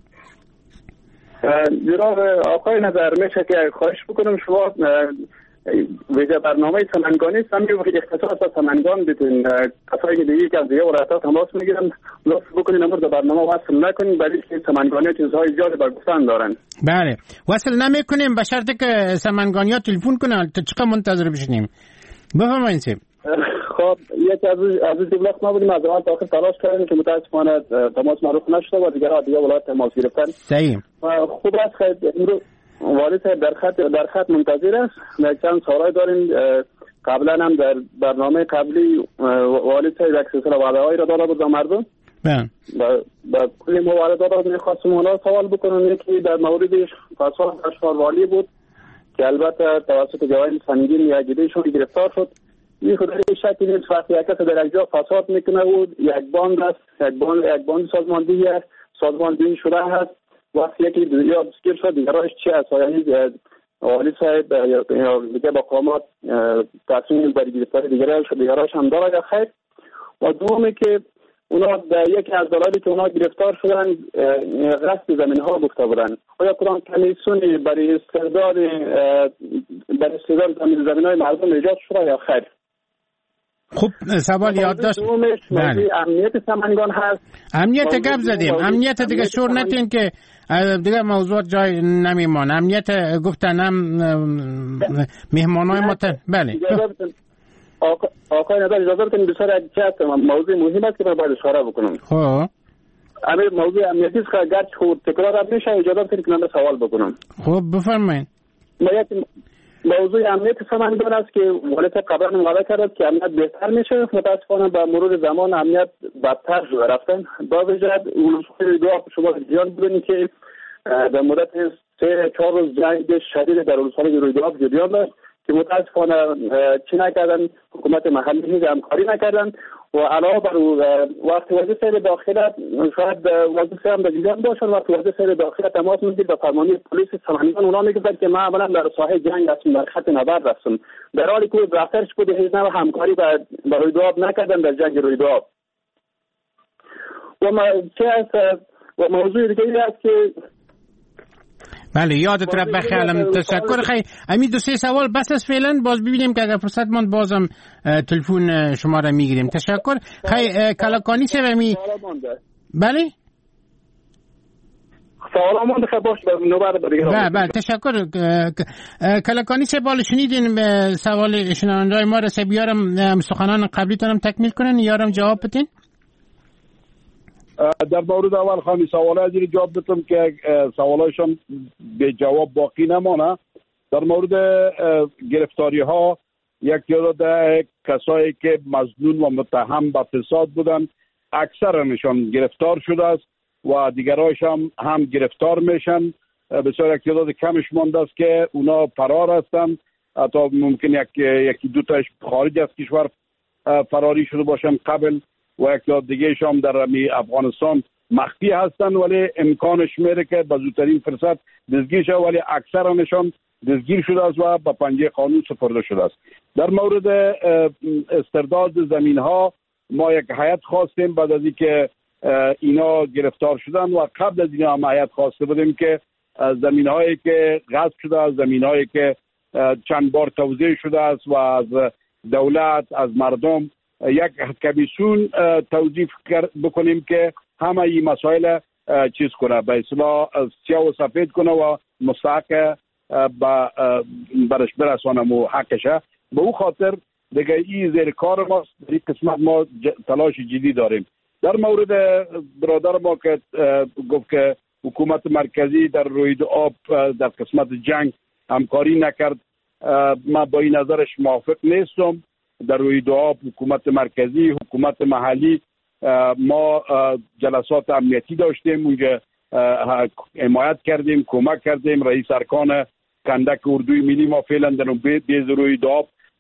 جناب آقای نظر میشه که خواهش بکنم شما ویژه برنامه سمنگانی سمی اختصاص سمنگان بدین کسایی که دیگه از دیگه ولایت‌ها تماس میگیرن لطف بکنین امروز برنامه وصل نکنین برای که سمنگانی چیزهای زیادی برگفتن دارن. بله وصل نمیکنیم به شرطی که سمنگانی‌ها تلفن کنن. تا چقدر منتظر بشینیم؟ بفرمایید سیم. خب یک از دیبلاک ما بودیم از اول تا آخر تلاش کردیم که متاسفانه تماس معروف نشده و دیگه ولایت تماس گرفتن. صحیح. خوب است خیلی امروز والی صاحب در خط منتظر است. چند سوالای داریم. قبلا هم در برنامه قبلی والی صاحب یک سلسله وعده‌هایی را داده بود به مردم. با کلی موارد داده می‌خواستم اونا سوال بکنم. یکی در مورد فساد اشغال والی بود که البته توسط جواهر سنگین یا جدیشون گرفتار شد. این خود شکی نیست وقتی یک کس در یک جا فساد میکنه او یک باند است، یک باند سازماندهی است، سازماندهی شده هست. وقتی یکی یا دستگیر شد دیگرش چی است؟ یعنی والی صاحب یا دیگه مقامات تصمیم بر گرفتن دیگرش هم داره یا خیر؟ و دومی که اونا در یکی از دلایلی که اونا گرفتار شدن غصب زمین ها گفته بودن. آیا کدام کمیسیونی برای استرداد زمین های مردم ایجاد شده یا خیر؟ خوب سوال یادداشت. بله. امنیت سمنگان هست. امنیت گپ زدیم. امنیت دیگه شور نتین که دیگه موضوعات جای نمیمونه. امنیت گفتن هم مهمانای ما بله. آقای نظر اجازه بدین بسیار یک موضوع مهم است که من باید اشاره بکنم. خب همین موضوع امنیتی است که گرچه خود تکرار میشه اجازه بدین که من سوال بکنم. خب بفرمایید. موضوع امنیت سمنگان است که ولایت قبلا مقابله کرد که امنیت بهتر میشه. متاسفانه با مرور زمان امنیت بدتر شده رفتن. با وجود اولوسخوی دو شما دیان بودن که در مدت 3-4 روز جنگ شدید در اولوسخوی رویداد جریان داشت که متاسفانه چی نکردن، حکومت محلی هیچ همکاری نکردن و علاوه بر وقتی وزیر سیر داخله شاید وزیر سیر هم در جریان باشن. وقتی وزیر سیر داخله تماس میگیرد به فرمانی پلیس سمنگان اونا میگفتن که ما اولا در ساحه جنگ هستیم، در خط نبرد هستیم، در حالی که رفتارش بوده هیچ نوع همکاری با رویداد نکردن در جنگ رویداد. و و موضوع دیگه است که بله یادت را بخیرم. تشکر خیلی. همین 2-3 سوال بس است فعلا. باز ببینیم که اگر فرصت ماند بازم تلفن شما را میگیریم. تشکر خیلی. کلکانی صاحب همی بله سوال ما بخیر باش بله تشکر. کلکانی صاحب بالا شنیدین سوال شنونده‌های ما را بیارم سخنان قبلیتونم تکمیل کنن یارم جواب بدین. در مورد اول خواهی سوالای دیگه جواب بدم که سوالایشان به جواب باقی نمانه. در مورد گرفتاری ها یک تعداد کسایی که مظنون و متهم به فساد بودن اکثرشان گرفتار شده است و دیگرایش هم گرفتار میشن. بسیار یک تعداد کمش مانده است که اونا فرار هستند. حتی ممکن یکی دو تاش خارج از کشور فراری شده باشن قبل و یک تعداد دیگه هم در افغانستان مخفی هستند ولی امکانش میره که به زودترین فرصت دستگیر شود ولی اکثرشان دستگیر شده است و به پنجه قانون سپرده شده است. در مورد استرداد زمین ها ما یک هیئت خواستیم بعد از اینکه اینا گرفتار شدن و قبل از اینا هم هیئت خواسته بودیم که زمین هایی که غصب شده است، زمین هایی که چند بار توزیع شده است و از دولت از مردم یک کمیسیون توظیف بکنیم که همه این مسائل چیز کنه به اصطلاح سیاه و سفید کنه و مستحق برش برسانه و حقشه. به او خاطر دیگه این زیر کار ماست. در این قسمت ما تلاش جدی داریم. در مورد برادر ما که گفت که حکومت مرکزی در روید آب در قسمت جنگ همکاری نکرد، من با این نظرش موافق نیستم. در روید آب حکومت مرکزی، حکومت محلی ما جلسات امنیتی داشتیم، اونجا حمایت کردیم، کمک کردیم. رئیس ارکان کندک اردوی ملی ما فعلا در بیز روید آب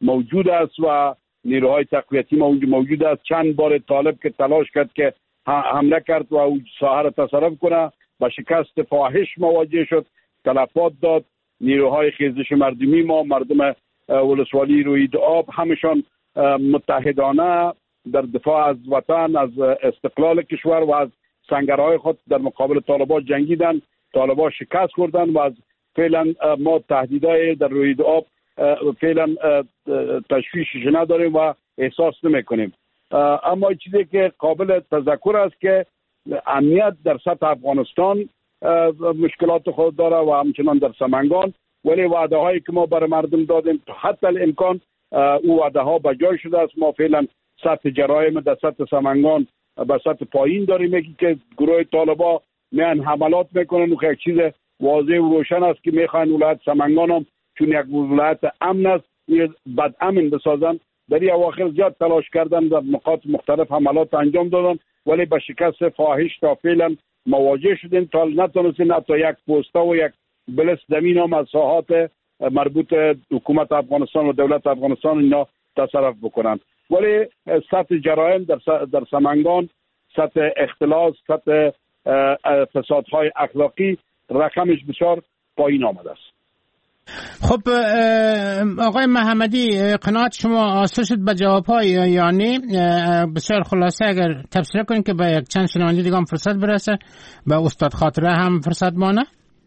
موجود است و نیروهای تقویتی موجود است. چند بار طالب که تلاش کرد که حمله کرد و او ساحه را تصرف کنه با شکست فاحش مواجه شد، تلفات داد. نیروهای خیزش مردمی ما، مردم ولسوالی روید آب، همشان متحدانه در دفاع از وطن، از استقلال کشور و از سنگرهای خود در مقابل طالبان جنگیدن. طالبان شکست خوردن و از فعلا ما تهدیدهای در روید آب فعلا تشویشش نداریم و احساس نمیکنیم. اما چیزی که قابل تذکر است که امنیت در سطح افغانستان مشکلات خود داره و همچنان در سمنگان، ولی وعده هایی که ما برای مردم دادیم حتی الامکان او وعده ها به جای شده است. ما فعلا سطح جرایم در سطح سمنگان به سطح پایین داریم که گروه طالبا میان حملات میکنن و یک چیز واضح و روشن است که میخوان ولایت سمنگان هم چون یک ولایت امن است بد امن بسازن. در این اواخر زیاد تلاش کردن، در نقاط مختلف حملات انجام دادن ولی به شکست فاحش تا فعلا مواجه شدیم. تا نتونستیم حتی یک پوستا و یک بلس زمین هم از ساحات مربوط حکومت افغانستان و دولت افغانستان اینا تصرف بکنن. ولی سطح جرایم در سمنگان، سطح اختلاس، سطح فسادهای اخلاقی رقمش بسیار پایین آمده است. خب آقای محمدی، قناعت شما حاصل شد به جواب‌های یعنی بسیار خلاصه اگر تفسیر کنید که به یک چند شنونده دیگه هم فرصت برسه، به استاد خاطره هم فرصت مانه؟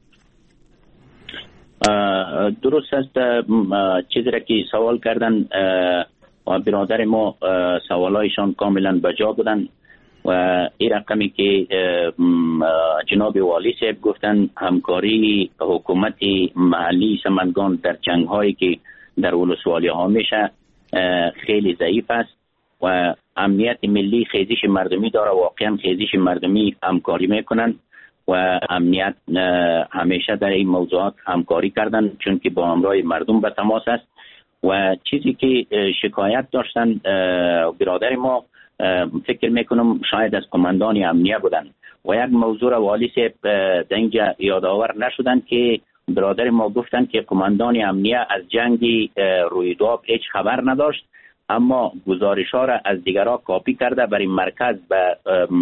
درست است. چیزی را که سوال کردن و برادر ما سوالایشان کاملا بجا بودن و این رقمی که جناب والی صاحب گفتن همکاری حکومت محلی سمنگان در جنگ هایی که در ولسوالی ها میشه خیلی ضعیف است و امنیت ملی خیزش مردمی داره. واقعا خیزش مردمی همکاری میکنن و امنیت همیشه در این موضوعات همکاری کردن چون که با همراه مردم به تماس است. و چیزی که شکایت داشتن برادر ما فکر میکنم شاید از قماندان امنیه بودن و یک موضوع را والی صاحب در اینجا یادآور نشدن که برادر ما گفتن که قماندان امنیه از جنگ رویداد هیچ خبر نداشت، اما گزارش ها را از دیگرها کاپی کرده برای مرکز به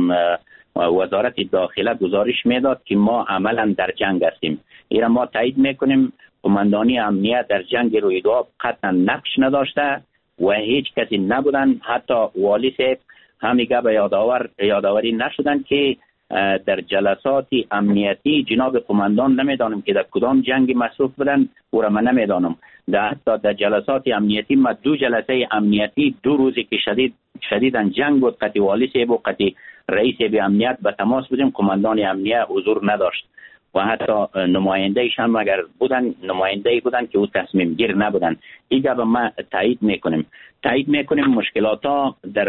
وزارت داخله گزارش میداد که ما عملا در جنگ هستیم. این ما تایید میکنیم. قماندانی امنیه در جنگ رویداد قطعا نقش نداشته و هیچ کسی نبودن. حتی والی صاحب همیگه به یادآوری نشدن که در جلسات امنیتی جناب قماندان نمیدانم که در کدام جنگ مصروف بودن او را من نمیدانم. حتی در جلسات امنیتی ما 2 جلسه امنیتی 2 روزی که شدیدن جنگ بود، قطعی والی صاحب و قطعی رئیس امنیت به تماس بودیم، قماندان امنیه حضور نداشت و حتی نمایندهش هم اگر بودن نمایندهی بودن که او تصمیم گیر نبودن. ایگه به ما تایید میکنیم مشکلات ها در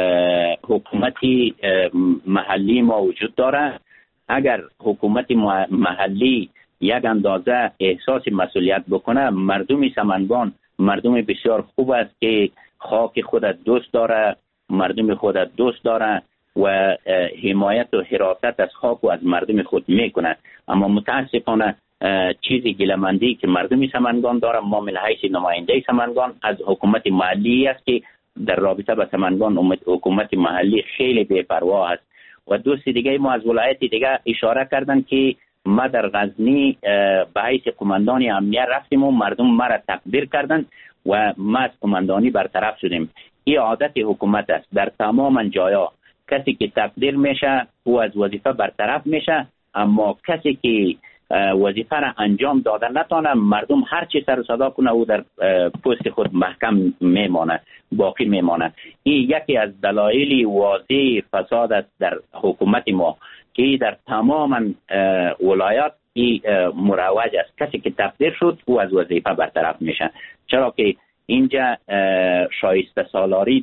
حکومتی محلی ما وجود داره. اگر حکومت محلی یک اندازه احساس مسئولیت بکنه، مردم سمنگان مردم بسیار خوب است که خاک خودت دوست داره، مردم خودت دوست داره و حمایت و حراست از خاک و از مردم خود میکنه. اما متاسفانه چیزی گلمندی که مردم سمنگان داره، ما من حیث نماینده سمنگان از حکومت محلی است که در رابطه با سمنگان حکومت محلی خیلی بی‌پروا است. و دوست دیگه ما از ولایت دیگه اشاره کردن که ما در غزنی به حیث قماندان امنیه رفتیم و مردم ما را تقدیر کردن و ما از قماندانی برطرف شدیم. این عادت حکومت است. در تمام جایا کسی که تقدیر میشه او از وظیفه برطرف میشه، اما کسی که وظیفه را انجام داده نتونه، مردم هر چی سر صدا کنه او در پست خود محکم میمانه، باقی میمانه. این یکی از دلایل واضح فساد است در حکومت ما که در تمام ولایات این مروج است. کسی که تقدیر شد او از وظیفه برطرف میشه، چرا که اینجا شایسته سالاری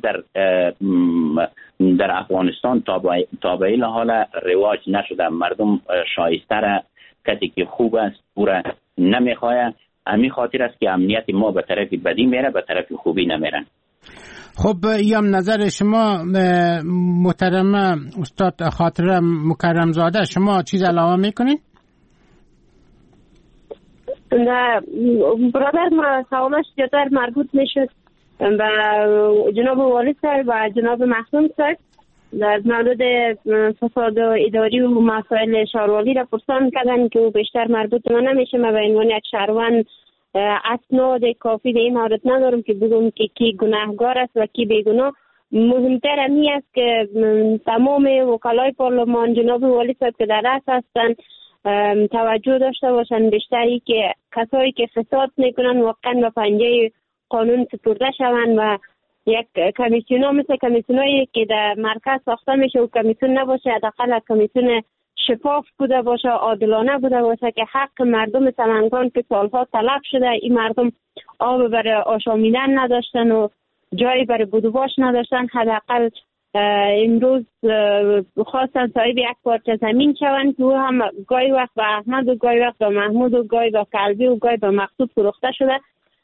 در افغانستان تا به این حال رواج نشده. مردم شایسته را کسی که خوب است او را نمیخواه. همین خاطر است که امنیت ما به طرف بدی میره، به طرف خوبی نمیره. خب یم نظر شما محترم استاد خاطره مکرمزاده، شما چیز علاوه میکنین؟ نه برادر ما سوالش زیادتر مربوط میشد و جناب والی صاحب و جناب مخدوم صاحب در مورد فساد اداری و مسائل شهرواری را پرسان کردن که او بیشتر مربوط ما نمیشه. ما به عنوان یک شهروند اسناد کافی به این مورد ندارم که بگم که کی گناهگار است و کی بیگناه. مهمتر امی است که تمام وکلای پارلمان جناب والی صاحب که در رأس هستند توجه داشته باشند بیشتری که کسایی که فساد میکنن واقعا به پنجه قانون سپرده شوند و یک کمیسیون ها مثل کمیسیون هایی که در مرکز ساخته میشه و کمیسیون نباشه، حداقل کمیسیون شفاف بوده باشه، عادلانه بوده باشه که حق مردم سمنگان که سالها تلف شده، این مردم آب برای آشامیدن نداشتن و جایی برای بودوباش نداشتن، حداقل امروز خواستن صاحب یک پارچه زمین شوند که هم گاهی وقت به احمد و گاهی وقت به محمود و گاهی به قلبی و گاهی به مقصود فروخته شده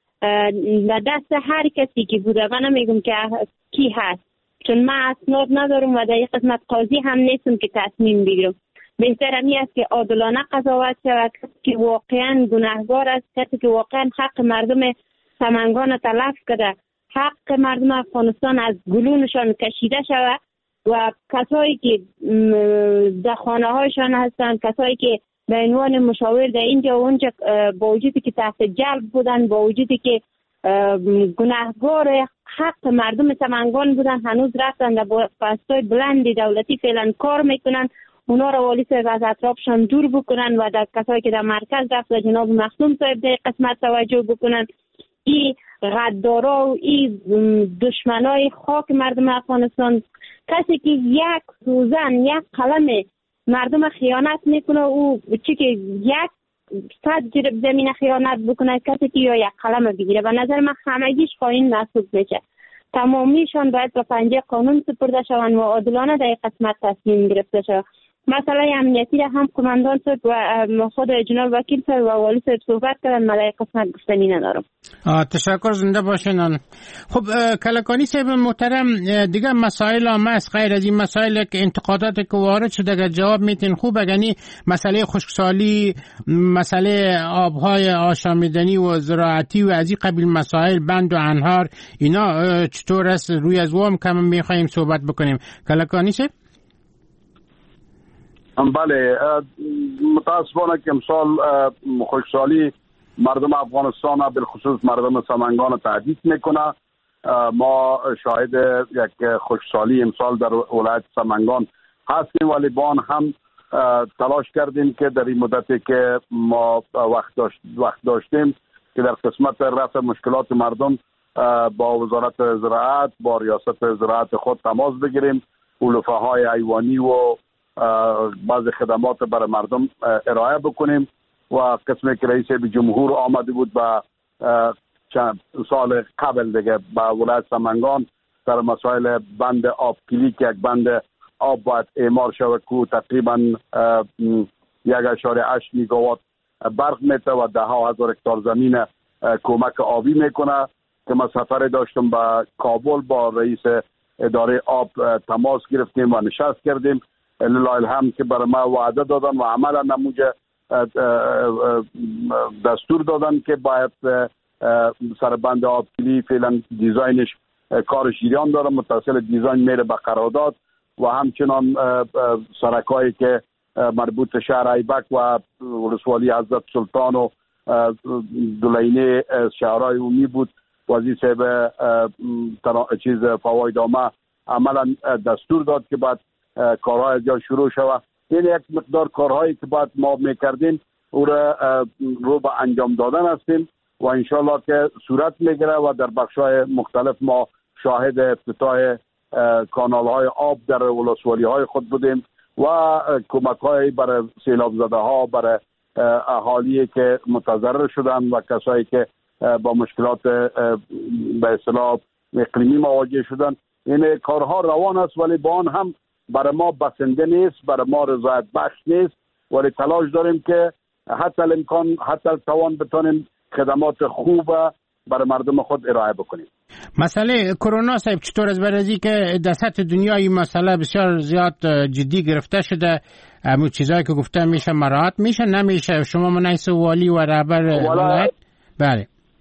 در دست هر کسی که بوده. من نمیگم که کی هست چون من اسناد ندارم و در این قسمت قاضی هم نیستم که تصمیم بگیرم. بهتر همی است که عادلانه قضاوت شود، کسی که واقعا گناهگار است، کسی که واقعا حق مردم سمنگان تلف کرده، حق مردم افغانستان از گلونشان کشیده شود و کسایی که در خانه هایشان هستند، کسایی که به عنوان مشاور در اینجا و اونجا با وجودی که تحت جلب بودن، با وجودی که گناهگار حق مردم سمنگان بودن، هنوز رفتن در پستای بلند دولتی فعلا کار میکنن. اونا را والی صاحب از اطرافشان دور بکنن و در کسایی که در مرکز رفت و جناب مخدوم صاحب در قسمت توجه بکنن. این غدارا و این دشمنای خاک مردم افغانستان، کسی که یک روزن یک قلم مردم خیانت میکنه او چی که یک صد زمین خیانت بکنه، کسی که یا یک قلم بگیره و نظر من همگیش خائن محسوب میشه. تمامیشان باید به پنجه قانون سپرده شوند و عادلانه در قسمت تصمیم گرفته شود. مسئله امنیتی را هم کماندان صاحب و خود جناب وکیل صاحب و والی صاحب صحبت کردن، من در قسمت گفتنی ندارم. تشکر، زنده باشین. خب کلکانی صاحب محترم، دیگه مسائل هم هست غیر از این مسائل که انتقادات که وارد شده اگر جواب میتین خوب. یعنی مسئله خشکسالی، مسئله آبهای آشامیدنی و زراعتی و از این قبیل مسائل، بند و انهار، اینا چطور است؟ روی از وام کم میخوایم صحبت بکنیم. کلکانی صاحب؟ بله، متاسفانه که امسال خشکسالی مردم افغانستان بالخصوص مردم سمنگان تهدید میکنه. ما شاهد یک خشکسالی امسال در ولایت سمنگان هستیم، ولی با آن هم تلاش کردیم که در این مدتی که ما وقت داشتیم که در قسمت رفع مشکلات مردم با وزارت زراعت، با ریاست زراعت خود تماس بگیریم، علوفه های حیوانی و بعض خدمات برای مردم ارائه بکنیم. و قسمی که رئیس جمهور آمده بود و چند سال قبل دیگه با ولایت سمنگان در مسائل بند آب کلی که یک بند آب باید اعمار شود که تقریبا 1.8 میگاوات برق میته و 10,000 هکتار زمین کمک آبی میکنه. که ما سفر داشتم به کابل، با رئیس اداره آب تماس گرفتیم و نشست کردیم. لله الحمد که برای ما وعده دادن و عملا نموجه دستور دادن که باید سربند آب کلی فعلا دیزاینش کارش جریان داره، متصل دیزاین میره به قرارداد و همچنان سرکایی که مربوط شهر ایبک و ولسوالی حضرت سلطان و دولینه شهرهای عمومی بود، وزیر صاحب فوایدامه عملا دستور داد که بعد کارهای جا شروع شود. این یک مقدار کارهایی که بعد ما میکردیم او رو به انجام دادن هستیم و انشالله که صورت میگیره و در بخش‌های مختلف ما شاهد افتتاح کانال‌های آب در ولسوالی‌های خود بودیم و کمک‌های برای سیلاب زده‌ها، برای اهالی که متضرر شدن و کسایی که با مشکلات به اصطلاح اقلیمی مواجه شدن. این کارها روان است ولی با آن هم برای ما بسنده نیست، برای ما رضایت بخش نیست، ولی تلاش داریم که حتی الامکان حتی توان بتونیم خدمات خوب برای مردم خود ارائه بکنیم. مسئله کرونا صاحب چطور است؟ برای که در سطح دنیا این مسئله بسیار زیاد جدی گرفته شده، همون چیزایی که گفتم میشه مراعات میشه نمیشه؟ شما منیس والی و رهبر ولایت؟ بله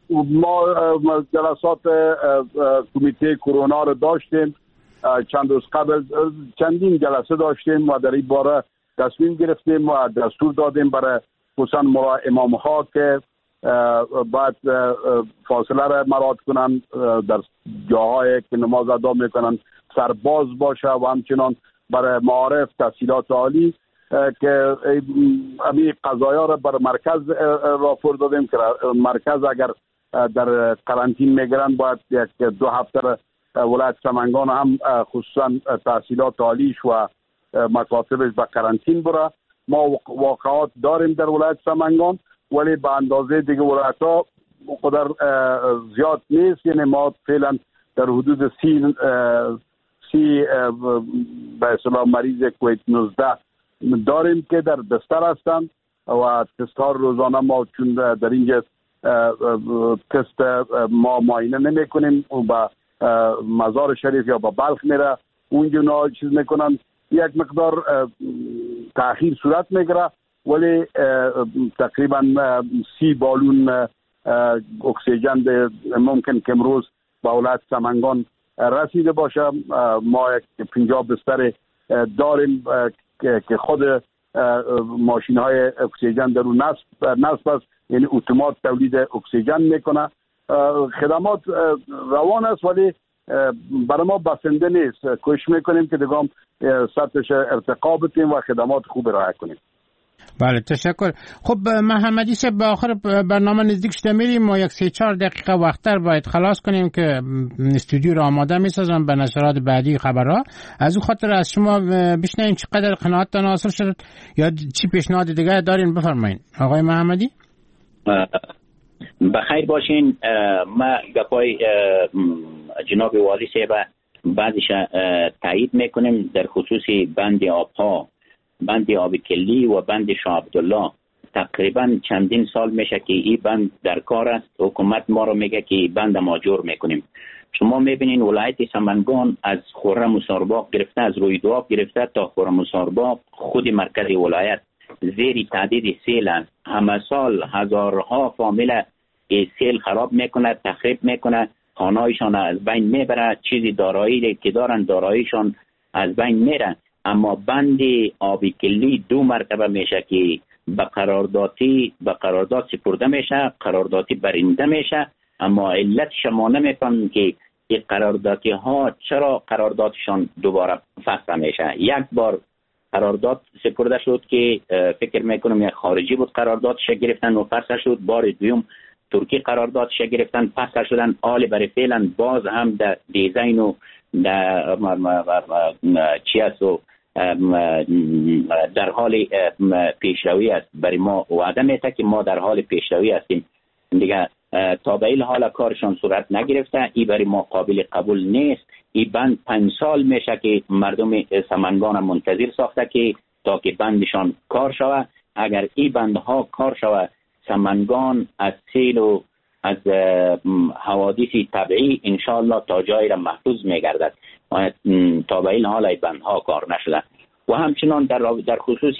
ما جلسات کمیته کرونا رو داشتیم، چند روز قبل چندین جلسه داشتیم و در این باره تصمیم گرفتیم و دستور دادیم برای خصوصا امام ها که باید فاصله را مراعات کنن، در جاهایی که نماز ادا میکنن سرباز باشه و همچنان برای معارف تحصیلات عالی که همین قضایا را بر مرکز راپور دادیم که مرکز اگر در قرنطین میگیرن باید یک 2 هفته ولایت سمنگان هم خصوصا تحصیلات عالیش و مکاتبش به قرنطین بره. ما واقعات داریم در ولایت سمنگان ولی به اندازه دیگه ولایت ها قدر زیاد نیست، یعنی ما فعلا در حدود 30 به اصطلاح مریض کووید 19 داریم که در بستر هستند و تست ها روزانه ما چون در اینجا تست ما معاینه نمی کنیم و به مزار شریف یا به بلخ میره اونجا چیز میکنن، یک مقدار تأخیر صورت میگیره ولی تقریبا 30 بالون اکسیژن ممکن که امروز به ولایت سمنگان رسیده باشه. ما یک 50 بستر داریم که خود ماشین های اکسیژن در اون نصب است، یعنی اتومات تولید اکسیژن میکنه. خدمات روان است ولی برای ما بسنده نیست. کوشش میکنیم که دیگه سطحش ارتقا بدیم و خدمات خوب ارائه کنیم. بله تشکر. خب محمدی صاحب به آخر برنامه نزدیک شده میریم، ما یک 3-4 دقیقه وقتر باید خلاص کنیم که استودیو رو آماده میسازم به نشرات بعدی خبرها. از اون خاطر از شما بشنویم چقدر قناعتتان حاصل شد یا چی پیشنهاد دیگه دارین بفرمایید آقای محمدی. بخیر باشین. ما گپای جناب والی صاحب بعضیش تایید میکنیم در خصوص بند آبها، بند آب کلی و بند شاه عبدالله. تقریبا چندین سال میشه که این بند در کار است. حکومت ما رو میگه که این بند ما جور میکنیم. شما میبینین ولایت سمنگان از خرم و سارباغ گرفته، از روی دواب گرفته تا خرم و سارباغ خود مرکز ولایت زیر تعدید سیل است. همه سال هزارها فامیل سیل خراب میکنه، تخریب میکنه، خانهایشان از بین میبره، چیزی دارایی که دارن داراییشان از بین میره. اما بند آبی کلی 2 مرتبه میشه که به قرارداد سپرده میشه، قراردادی برنده میشه، اما علت شما نمیفهمن که این قراردادی ها چرا قراردادشان دوباره فسخ میشه. یک بار قرارداد سپرده شد که فکر میکنم یک خارجی بود قراردادش گرفتن و فسخ شد، بار دوم ترکی قراردادش گرفتن فسخ شدن. حال برای فعلا باز هم در دیزاین و در حال پیشروی است. برای ما وعده میده که ما در حال پیشروی هستیم دیگه. تا به این حال کارشان صورت نگرفته، این برای ما قابل قبول نیست. این بند 5 سال میشه که مردم سمنگان منتظر ساخته که تا که بندشان کار شود. اگر این بندها کار شود سمنگان از سیل و از حوادث طبیعی انشاءالله تا جایی را محفوظ میگردد. تا به این حال این بندها کار نشده. و همچنان در خصوص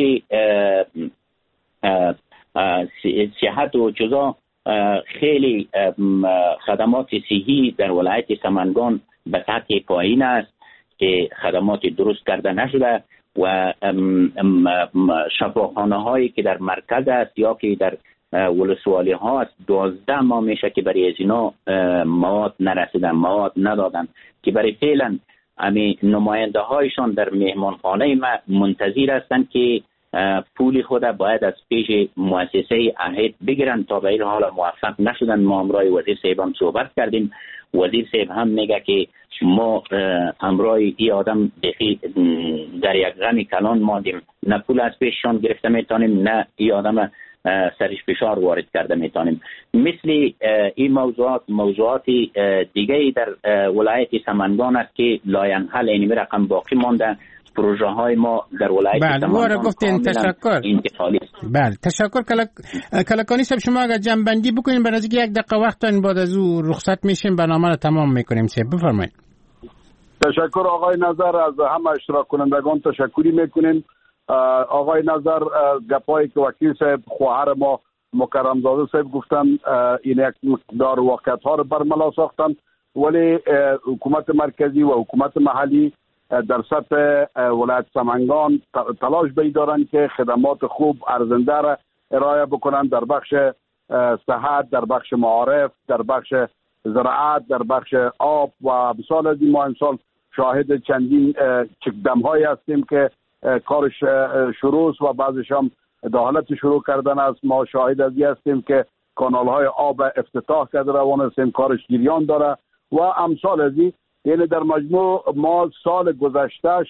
صحت و جزا خیلی خدمات صحی در ولایت سمنگان به سطح پایین است که خدمات درست کرده نشده و شفاخانه هایی که در مرکز است یا که در ولسوالی ها است 12 ماه میشه که برای از اینا مواد نرسیدن، مواد ندادن که برای فعلا امی نماینده هایشان در مهمانخانه ما منتظر هستند که پول خود باید از پیش مؤسسه عهد بگیرن. تا به این حال موفق نشدن. ما امرای وزیر صاحب هم صحبت کردیم. وزیر صاحب هم میگه که ما امرای این آدم در یک غم کلان ماندیم، نه پول از پیششان گرفته میتونیم نه این آدم سرش فشار وارد کرده میتونیم. مثل این موضوعات دیگه در ولایت سمنگان است که لاینحل اینمی رقم باقی مانده. پروژه های ما در ولایت سمنگان گفتین تشکر. بله تشکر. کلکانی صاحب شما اگر جنبندی بکنین به نزدیک 1 دقیقه وقت دارین، بعد از او رخصت میشیم برنامه رو تمام میکنیم. بفرمایید. تشکر آقای نظر. از همه اشتراک کنندگان تشکری میکنیم. آقای نظر گپایی که وکیل صاحب خواهر ما مکرمزاده صاحب گفتن این یک مقدار واقعیت ها رو برملا ساختن، ولی حکومت مرکزی و حکومت محلی در سطح ولایت سمنگان تلاش دارند که خدمات خوب ارزنده را ارائه بکنن در بخش صحت، در بخش معارف، در بخش زراعت، در بخش آب و بسیار از این ما امسال شاهد چندین چکدم هایی هستیم که کارش شروع است و بعضش هم در حالت شروع کردن است. ما شاهد از این هستیم که کانال های آب افتتاح کرده روان هستیم، کارش جریان داره و امثال از این. یعنی در مجموع ما سال گذشته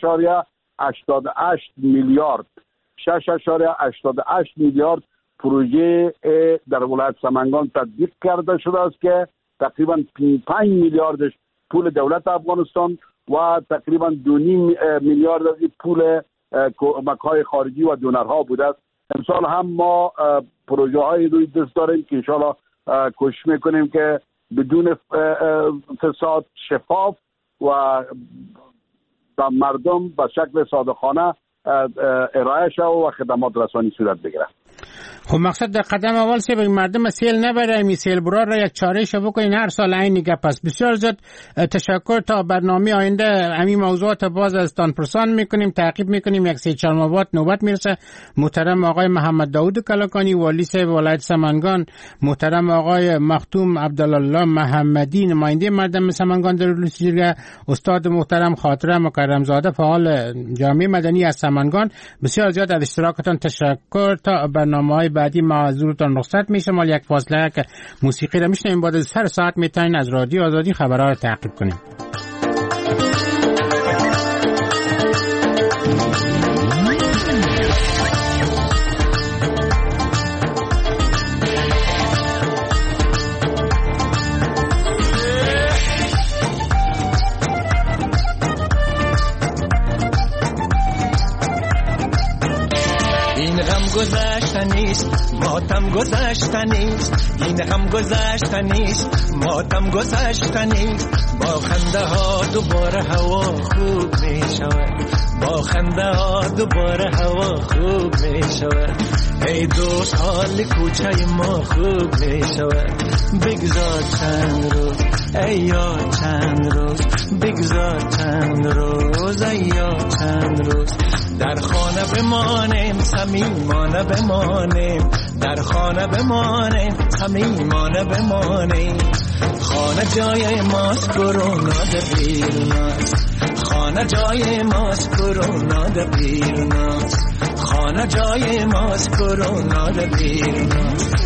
6.88 میلیارد پروژه در ولایت سمنگان تطبیق کرده شده است که تقریبا 5 میلیاردش پول دولت افغانستان و تقریبا 2.5 میلیارد از پول کمک‌های خارجی و دونرها بوده است. امسال هم ما پروژه های روی دست داریم که انشاءالله کوشش میکنیم که بدون فساد، شفاف و مردم به شکل صادقانه ارائه شود و خدمات رسانی صورت بگیره. خب مقصد در قدم اول سی بگیم مردم سیل نبره، می سیل برار را یک چاره شو بکنین، هر سال عین گپ است. بسیار زیاد تشکر. تا برنامه آینده همین موضوعات باز از تان پرسان میکنیم، تعقیب میکنیم. یک 3-4 ماه نوبت میرسه. محترم آقای محمد داود کلکانی والی صاحب ولایت سمنگان، محترم آقای مختوم عبدالله محمدی نماینده مردم سمنگان در ولایت، استاد محترم خاطره مکرمزاده فعال جامعه مدنی از سمنگان، بسیار زیاد از اشتراکتان تشکر. تا برنامه‌های بعدی معذورتان رخصت میشه. ما یک فاصله که موسیقی را میشنویم، بعد از هر ساعت میتونین از رادیو آزادی خبرها را تعقیب کنیم. گذشتنیست ماتم گذشتنیست، این غم گذشتنیست ماتم گذشتنیست. با خنده ها دوباره هوا خوب می شود، با خنده ها دوباره هوا خوب می شود. ای دوست حال کوچه ما خوب می شود. بگذار چند روز ای یاد چند روز، بگذار چند روز ای یاد چند روز. در خانه بمانیم صمیمانه بمانیم، در خانه بمانیم صمیمانه بمانیم. خانه جای ماست کرونا در بیرون است، خانه جای ماست کرونا در بیرون است، خانه جای ماست کرونا در بیرون است.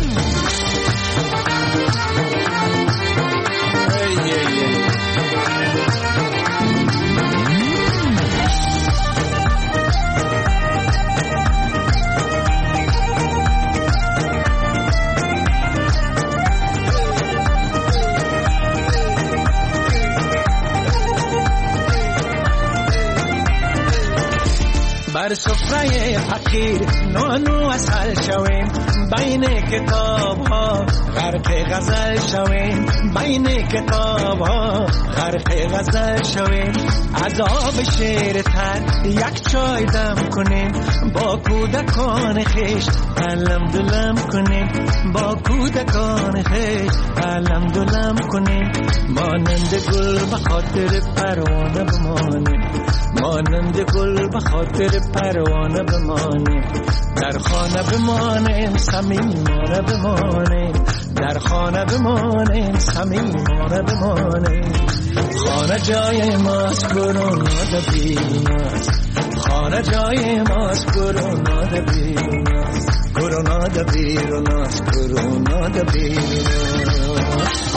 بر سفره فقیر نانو اصل شویم، بین کتاب ها غرق غزل شویم، بین کتاب ها غرق غزل شویم. عذاب شیر تر یک چای دم کنیم، با کودکان خیش علم دلم کنیم، با کودکان خیش علم دلم کنیم. مانند گل به خاطر پروانه بمانیم، مانند گل به خاطر پروانه بمانیم. در خانه بمانیم صمیمانه بمانیم، در خانه بمانیم صمیمانه بمانیم. خانه جای ماست کرونا در بیرون است، خانه جای ماست کرونا در بیرون است، کرونا در بیرون است، کرونا در بیرون است.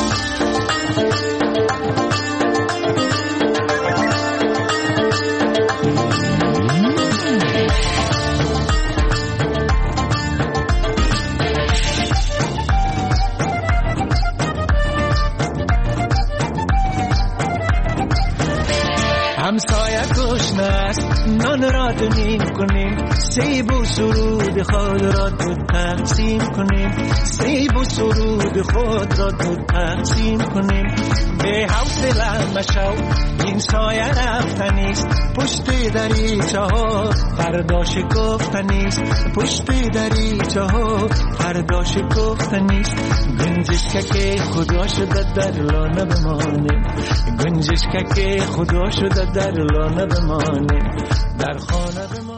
همسایه گشنه است نان را دونیم کنیم، سیب و سرود خود را دو تقسیم کنیم، سیب و سرود خود را دو تقسیم کنیم. به حوصله مشو این سایه رفتنیست، پشت دریچه ها فردا شکفتنیست، پشت دریچه ها فردا شکفتنیست. گنجشک که خدا شده در لانه بمانه، گنجشک که خدا شده در لانه بمانه، در خانه بمانه.